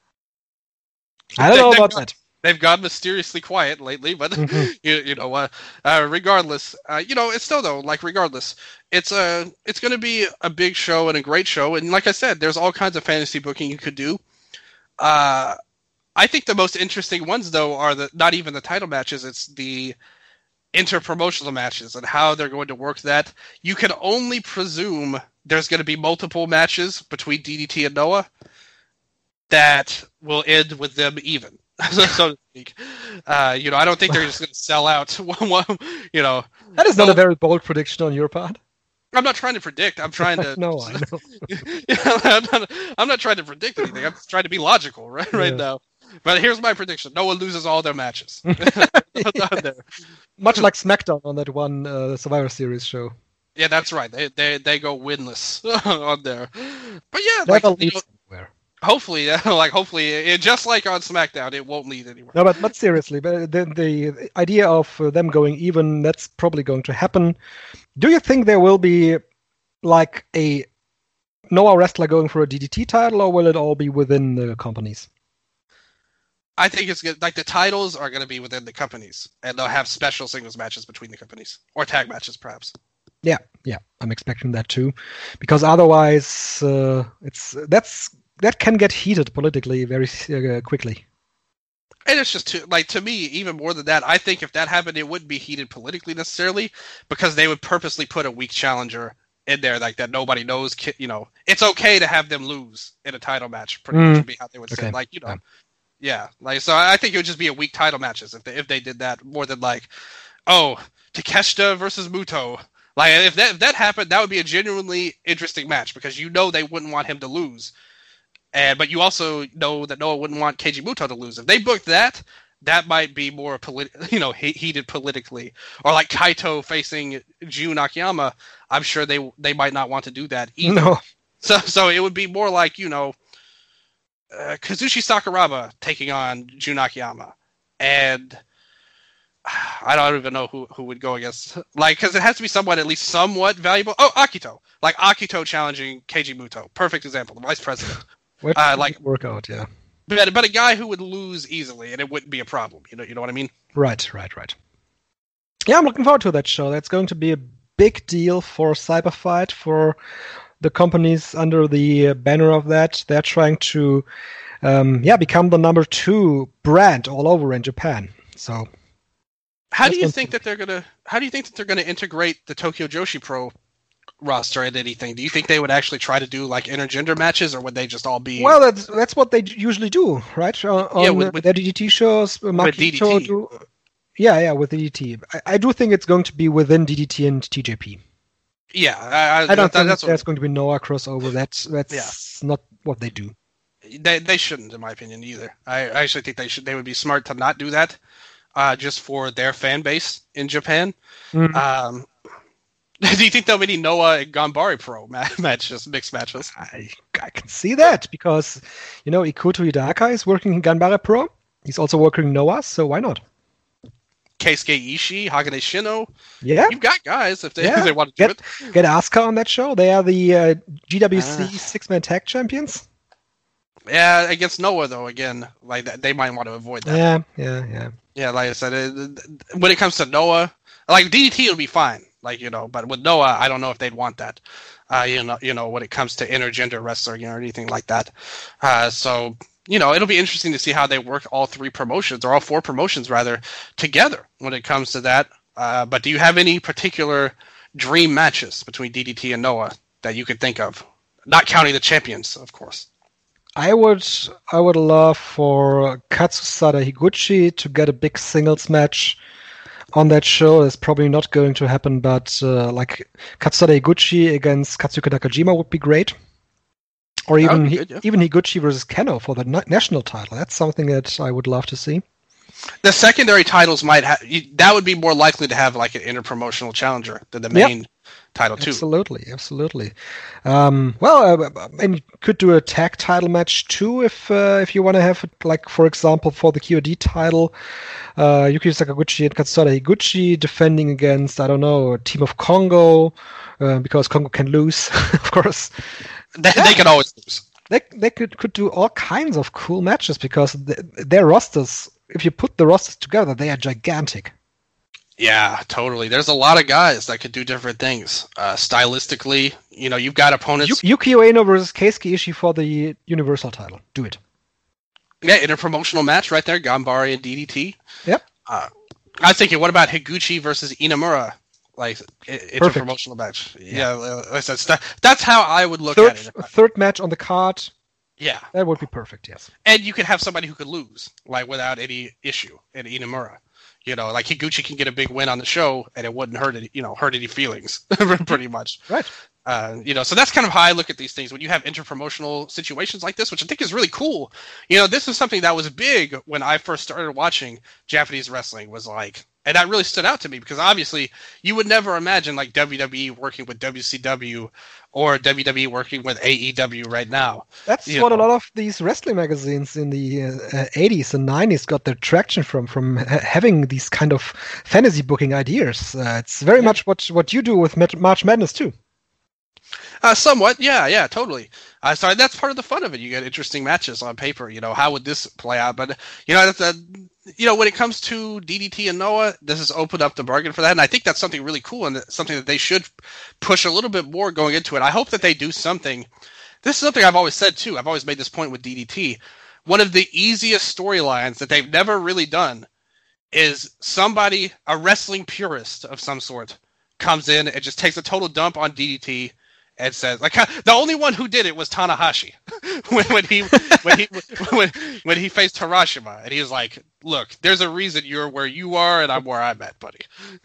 I don't they, know about gone, that. They've gone mysteriously quiet lately, but mm-hmm. you, you know, uh, uh, regardless, uh, you know, it's still though, like regardless, it's a, it's going to be a big show and a great show, and like I said, there's all kinds of fantasy booking you could do. Uh, I think the most interesting ones though are the not even the title matches; it's the inter-promotional matches and how they're going to work that. You can only presume there's going to be multiple matches between D D T and Noah that will end with them even, so to speak. Uh, you know, I don't think they're just going to sell out. You know, that is not a very bold prediction on your part. I'm not trying to predict. I'm trying to. no, I know. yeah, I'm, not, I'm not trying to predict anything. I'm just trying to be logical, right? Right yeah. now. But here's my prediction: Noah loses all their matches. Much like SmackDown on that one uh, Survivor Series show. Yeah, that's right. They they they go winless on there. But yeah, Never like, leads you know, anywhere. hopefully, like hopefully, it, just like on SmackDown, it won't lead anywhere. No, but but seriously, but the the idea of uh, them going even, that's probably going to happen. Do you think there will be like a Noah wrestler going for a D D T title, or will it all be within the companies? I think it's good. Like the titles are going to be within the companies, and they'll have special singles matches between the companies, or tag matches, perhaps. Yeah, yeah, I'm expecting that too, because otherwise, uh, it's that's that can get heated politically very uh, quickly. And it's just too, like to me, even more than that, I think if that happened, it wouldn't be heated politically necessarily, because they would purposely put a weak challenger in there like that. Nobody knows, you know, it's okay to have them lose in a title match. Pretty mm. much would be how they would okay. say, like you know. Yeah. Yeah, like so. I think it would just be a weak title matches if they if they did that more than like, oh, Takeshita versus Muto. Like if that if that happened, that would be a genuinely interesting match because you know they wouldn't want him to lose, and but you also know that Noah wouldn't want Keiji Muto to lose. If they booked that, that might be more politi- you know he- heated politically. Or like Kaito facing Jun Akiyama, I'm sure they they might not want to do that either. No. So so it would be more like you know. Uh, Kazushi Sakuraba taking on Jun Akiyama, and I don't even know who, who would go against, like, because it has to be someone at least somewhat valuable. Oh, Akito, like Akito challenging Keiji Muto, perfect example, the vice president. uh, like work out, yeah. But but a guy who would lose easily, and it wouldn't be a problem. You know, you know what I mean? Right, right, right. Yeah, I'm looking forward to that show. That's going to be a big deal for Cyberfight, for the companies under the banner of that. They're trying to, um, yeah, become the number two brand all over in Japan. So, how do you think that they're gonna? How do you think that they're gonna integrate the Tokyo Joshi Pro roster and anything? Do you think they would actually try to do like intergender matches, or would they just all be? Well, that's that's what they usually do, right? On yeah, with, with, their D D T shows, with D D T. Do, yeah, yeah, with D D T. I, I do think it's going to be within D D T and T J P. Yeah, I, I, I don't that, think that's there's what, going to be Noah crossover. That's that's yeah. not what they do. They they shouldn't, in my opinion, either. I, I actually think they should. They would be smart to not do that, uh, just for their fan base in Japan. Mm-hmm. Um, do you think there'll be any Noah and Ganbare Pro matches, mixed matches? I I can see that because you know Ikuto Hidaka is working in Ganbare Pro. He's also working Noah, so why not? Keisuke Ishii, Hagane Shino. Yeah. You've got guys if they, yeah. if they want to get, do it. Get Asuka on that show. They are the uh, G W C uh, six-man tag champions. Yeah, against Noah, though, again, like they might want to avoid that. Yeah, yeah, yeah. Yeah, like I said, it, when it comes to Noah, like D D T will be fine, like, you know, but with Noah, I don't know if they'd want that. Uh, you know, you know, when it comes to intergender wrestling or anything like that. Uh, so... You know, it'll be interesting to see how they work all three promotions, or all four promotions, rather, together when it comes to that. Uh, but do you have any particular dream matches between D D T and Noah that you could think of? Not counting the champions, of course. I would I would love for Katsusada Higuchi to get a big singles match on that show. It's probably not going to happen, but uh, like Katsusada Higuchi against Katsuki Nakajima would be great. Or even good, yeah. even Higuchi versus Keno for the na- national title. That's something that I would love to see. The secondary titles might have... That would be more likely to have like an interpromotional challenger than the main... Yep. title too. Absolutely, absolutely. Um, well, uh, and you could do a tag title match too if uh, if you want to have, like, for example, for the Q O D title, uh, Yuki Sakaguchi and Katsuhara Higuchi defending against, I don't know, a Team of Congo, uh, because Congo can lose, of course. They, Yeah. they can always lose. They they could, could do all kinds of cool matches because th- their rosters, if you put the rosters together, they are gigantic. Yeah, totally. There's a lot of guys that could do different things. Uh, stylistically, you know, you've got opponents. Yu- Yuki Ueno versus Keisuke Ishii for the Universal title. Do it. Yeah, in a promotional match right there, Ganbare and D D T. Yep. Uh, I was thinking, what about Higuchi versus Inamura? Like, it, it's Perfect. a promotional match. Yeah, uh, that's, that, that's how I would look Third, at it. third match on the card. Yeah. That would be perfect, yes. And you could have somebody who could lose, like, without any issue in Inamura. You know, like Higuchi can get a big win on the show, and it wouldn't hurt any, you know, hurt any feelings, pretty much. Right. Uh, you know, so that's kind of how I look at these things when you have interpromotional situations like this, which I think is really cool. You know, this is something that was big when I first started watching Japanese wrestling. Was like, and that really stood out to me because obviously you would never imagine like W W E working with W C W or W W E working with A E W right now. That's You what know. a lot of these wrestling magazines in the uh, eighties and nineties got their traction from, from ha- having these kind of fantasy booking ideas. Uh, it's very much what what you do with Mat- March Madness too. Uh, somewhat, yeah, yeah, totally. Uh, so that's part of the fun of it. You get interesting matches on paper. You know, how would this play out? But you know, that's a, you know, when it comes to D D T and Noah, this has opened up the bargain for that, and I think that's something really cool and something that they should push a little bit more going into it. I hope that they do something. This is something I've always said too. I've always made this point with D D T. One of the easiest storylines that they've never really done is somebody, a wrestling purist of some sort, comes in and just takes a total dump on D D T. And says, like, the only one who did it was Tanahashi when, when he when he when, when he faced Hiroshima, and he was like, "Look, there's a reason you're where you are, and I'm where I'm at, buddy."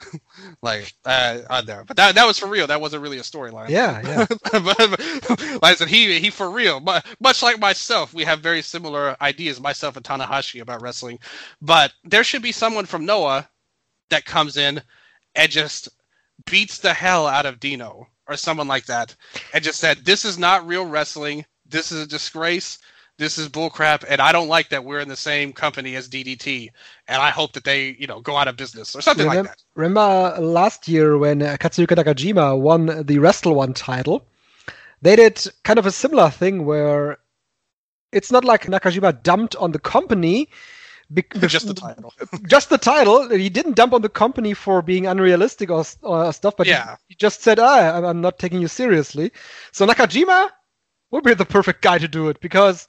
Like, uh, on there, but that that was for real. That wasn't really a storyline. Yeah, yeah. But, like I said, he he for real. But much like myself, we have very similar ideas, myself and Tanahashi, about wrestling. But there should be someone from Noah that comes in and just beats the hell out of Dino. Or someone like that, and just said, "This is not real wrestling. This is a disgrace. This is bullcrap, and I don't like that we're in the same company as D D T. And I hope that they, you know, go out of business or something Remember, like that." remember last year when uh, Katsuhiko Nakajima won the Wrestle One title, they did kind of a similar thing where it's not like Nakajima dumped on the company. Be- Just the title. Just the title. He didn't dump on the company for being unrealistic or, or stuff, but Yeah. he, he just said, ah, I'm- I'm not taking you seriously. So Nakajima would be the perfect guy to do it because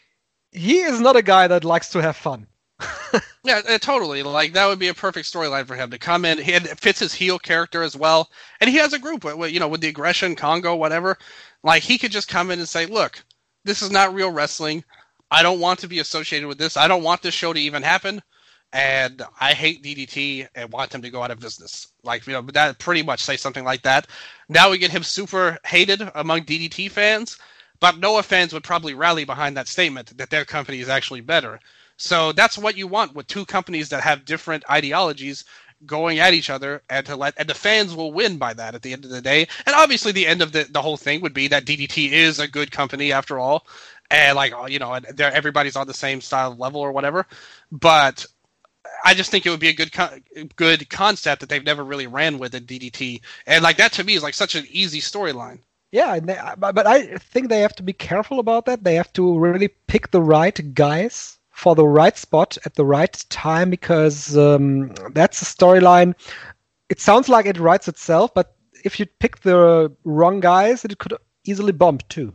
he is not a guy that likes to have fun. Yeah, uh, totally. Like that would be a perfect storyline for him to come in. He, it fits his heel character as well, and he has a group. with- You know, with the aggression, Congo, whatever. Like he could just come in and say, "Look, this is not real wrestling. I don't want to be associated with this. I don't want this show to even happen, and I hate D D T and want them to go out of business." Like, you know, but that pretty much say something like that. Now we get him super hated among D D T fans, but Noah fans would probably rally behind that statement that their company is actually better. So that's what you want with two companies that have different ideologies going at each other, and to let and the fans will win by that at the end of the day. And obviously, the end of the the whole thing would be that D D T is a good company after all. And like, you know, they're, everybody's on the same style level or whatever. But I just think it would be a good co- good concept that they've never really ran with in D D T. And like that to me is like such an easy storyline. Yeah, and they, but but I think they have to be careful about that. They have to really pick the right guys for the right spot at the right time because um, that's a storyline. It sounds like it writes itself, but if you pick the wrong guys, it could easily bump too.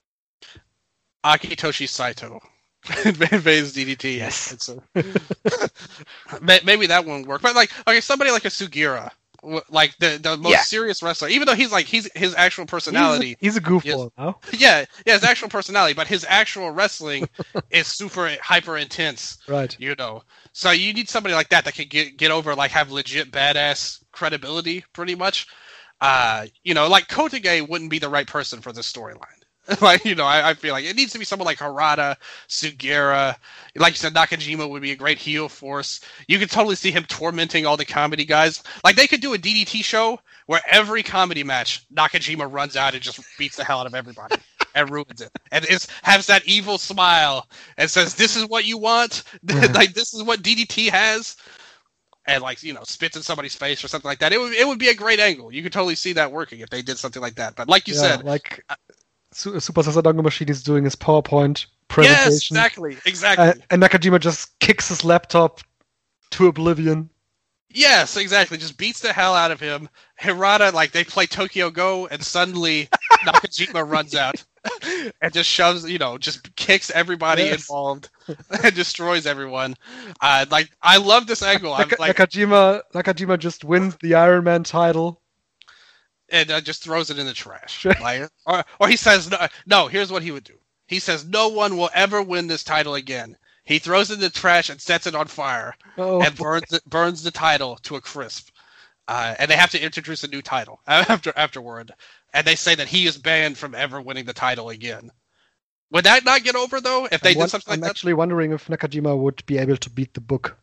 Akitoshi Saito invades D D T. Yes. It's a, maybe that won't work. But like, okay, somebody like a Sugiura, like the the most Yeah. serious wrestler, even though he's like he's his actual personality. He's a, he's a goofball now. Yeah, yeah, his actual personality, but his actual wrestling is super hyper intense. Right. You know, so you need somebody like that that can get get over, like, have legit badass credibility, pretty much. Uh, you know, like Kotage wouldn't be the right person for this storyline. Like, you know, I, I feel like it needs to be someone like Harada, Sugiura. Like you said, Nakajima would be a great heel force. You could totally see him tormenting all the comedy guys. Like, they could do a D D T show where every comedy match, Nakajima runs out and just beats the hell out of everybody and ruins it. And is, has that evil smile and says, this is what you want? Like, this is what D D T has? And, like, you know, spits in somebody's face or something like that. It would, it would be a great angle. You could totally see that working if they did something like that. But like you yeah, said... like... Super Sasadongo Machine is doing his PowerPoint presentation. Yes, exactly, exactly. Uh, and Nakajima just kicks his laptop to oblivion. Yes, exactly. Just beats the hell out of him. Hirata, like, they play Tokyo Go, and suddenly Nakajima runs out and just shoves, you know, just kicks everybody yes. involved and destroys everyone. Uh, like, I love this angle. Naka- like, Nakajima, Nakajima just wins the Iron Man title. And uh, just throws it in the trash. Like, or, or he says, no, no, here's what he would do. He says, no one will ever win this title again. He throws it in the trash and sets it on fire oh, and burns it, burns the title to a crisp. Uh, and they have to introduce a new title after afterward. And they say that he is banned from ever winning the title again. Would that not get over, though, if they I'm did one, something I'm like that? I'm actually wondering if Nakajima would be able to beat the book.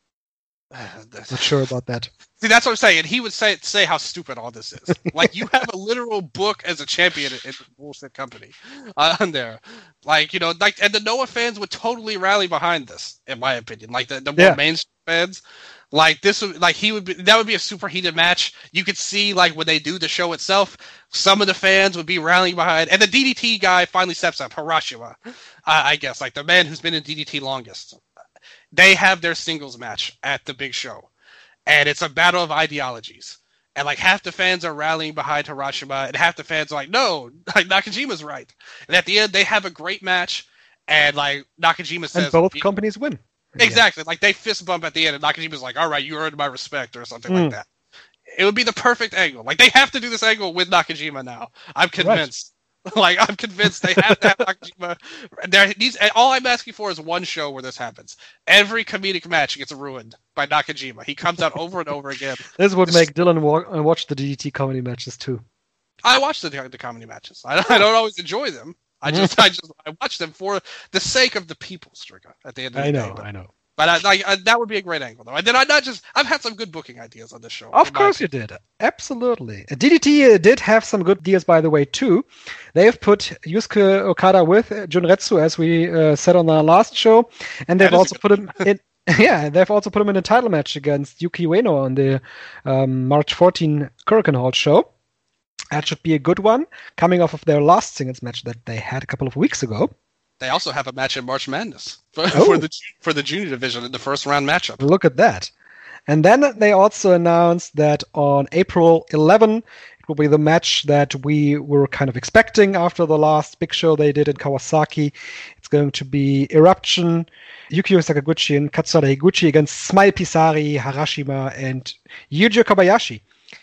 Not sure about that. See, that's what I'm saying. And he would say say how stupid all this is. Like, you have a literal book as a champion in the bullshit company uh, on there. Like, you know, like, and the Noah fans would totally rally behind this, in my opinion. Like, the, the more yeah. mainstream fans. Like, this would, like, he would be, that would be a super heated match. You could see, like, when they do the show itself, some of the fans would be rallying behind. And the D D T guy finally steps up, Harashima, uh, I guess, like, the man who's been in D D T longest. They have their singles match at the big show. And it's a battle of ideologies. And, like, half the fans are rallying behind Harashima, and half the fans are like, no, like, Nakajima's right. And at the end, they have a great match, and, like, Nakajima says... And both companies win. Exactly. Yeah. Like, they fist bump at the end, and Nakajima's like, all right, you earned my respect, or something mm. like that. It would be the perfect angle. Like, they have to do this angle with Nakajima now. I'm convinced. Right. Like, I'm convinced they have to have Nakajima. There needs, all I'm asking for is one show where this happens. Every comedic match gets ruined by Nakajima. He comes out over and over again. This would this, make Dylan wa- watch the D D T comedy matches too. I watch the, the comedy matches. I, I don't always enjoy them. I just, I just, I watch them for the sake of the people, Stricker. At the end of the I day, know, but, I know. But I, like, I, that would be a great angle, though. And then I not just, I've had some good booking ideas on this show. Of course you did. Absolutely. D D T uh, did have some good deals, by the way, too. They have put Yusuke Okada with Junretsu, as we uh, said on our last show, and they've also put him in. Yeah, they've also put him in a title match against Yuki Ueno on the um, March fourteenth Kurikan Hall show. That should be a good one, coming off of their last singles match that they had a couple of weeks ago. They also have a match in March Madness for, oh. for the for the junior division in the first round matchup. Look at that. And then they also announced that on April eleventh, it will be the match that we were kind of expecting after the last big show they did in Kawasaki. It's going to be Eruption, Yukio Sakaguchi and Katsuhara Higuchi against Smile Pisari, Harashima, and Yuji Kobayashi.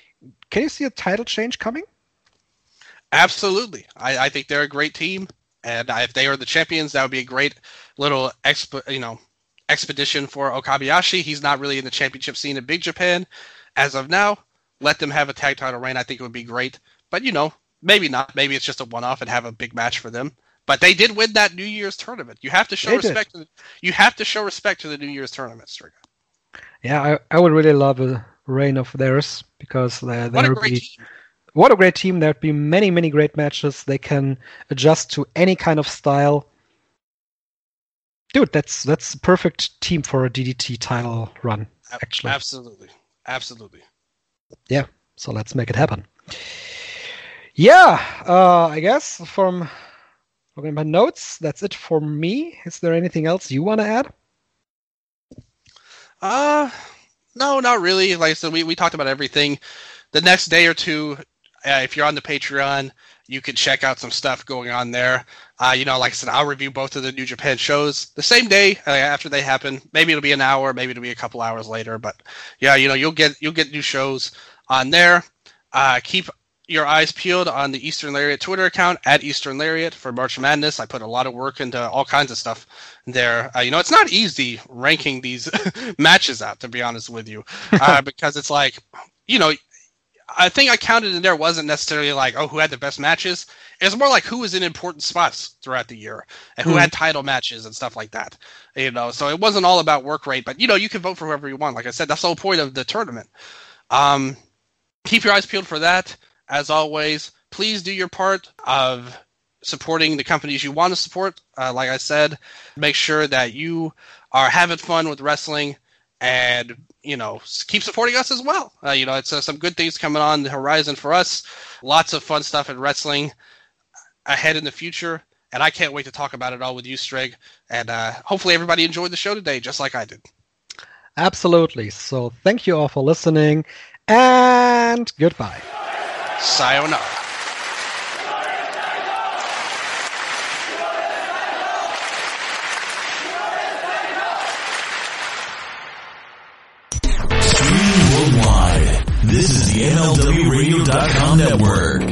Can you see a title change coming? Absolutely. I, I think they're a great team. And if they are the champions, that would be a great little exp- you know, expedition for Okabayashi. He's not really in the championship scene in Big Japan as of now. Let them have a tag title reign. I think it would be great. But, you know, maybe not. Maybe it's just a one-off and have a big match for them. But they did win that New Year's tournament. You have to show they respect. To the, you have to show respect to the New Year's tournament, Striga. Yeah, I, I would really love a reign of theirs because there what a would great be. Team. What a great team. There'd be many, many great matches. They can adjust to any kind of style. Dude, that's that's a perfect team for a D D T title run, actually. Absolutely. Absolutely. Yeah, so let's make it happen. Yeah, uh, I guess from looking at my notes, that's it for me. Is there anything else you want to add? Uh, no, not really. Like I said, we, we talked about everything. The next day or two, Uh, if you're on the Patreon, you can check out some stuff going on there. Uh, you know, like I said, I'll review both of the New Japan shows the same day uh, after they happen. Maybe it'll be an hour, maybe it'll be a couple hours later. But yeah, you know, you'll get you'll get new shows on there. Uh, keep your eyes peeled on the Eastern Lariat Twitter account at Eastern Lariat for March Madness. I put a lot of work into all kinds of stuff there. Uh, you know, it's not easy ranking these matches out, to be honest with you, uh, because it's like, you know. I think I counted in there wasn't necessarily like, oh, who had the best matches. It was more like who was in important spots throughout the year and who mm. had title matches and stuff like that. You know, so it wasn't all about work rate, but you know, you can vote for whoever you want. Like I said, that's the whole point of the tournament. Um, keep your eyes peeled for that. As always, please do your part of supporting the companies you want to support. Uh, like I said, make sure that you are having fun with wrestling and, you know, keep supporting us as well. Uh, you know, it's uh, some good things coming on the horizon for us. Lots of fun stuff in wrestling ahead in the future, and I can't wait to talk about it all with you, Strig. And uh, hopefully everybody enjoyed the show today, just like I did. Absolutely. So thank you all for listening, and goodbye. Sayonara. Streaming worldwide. This is the M L W radio dot com network.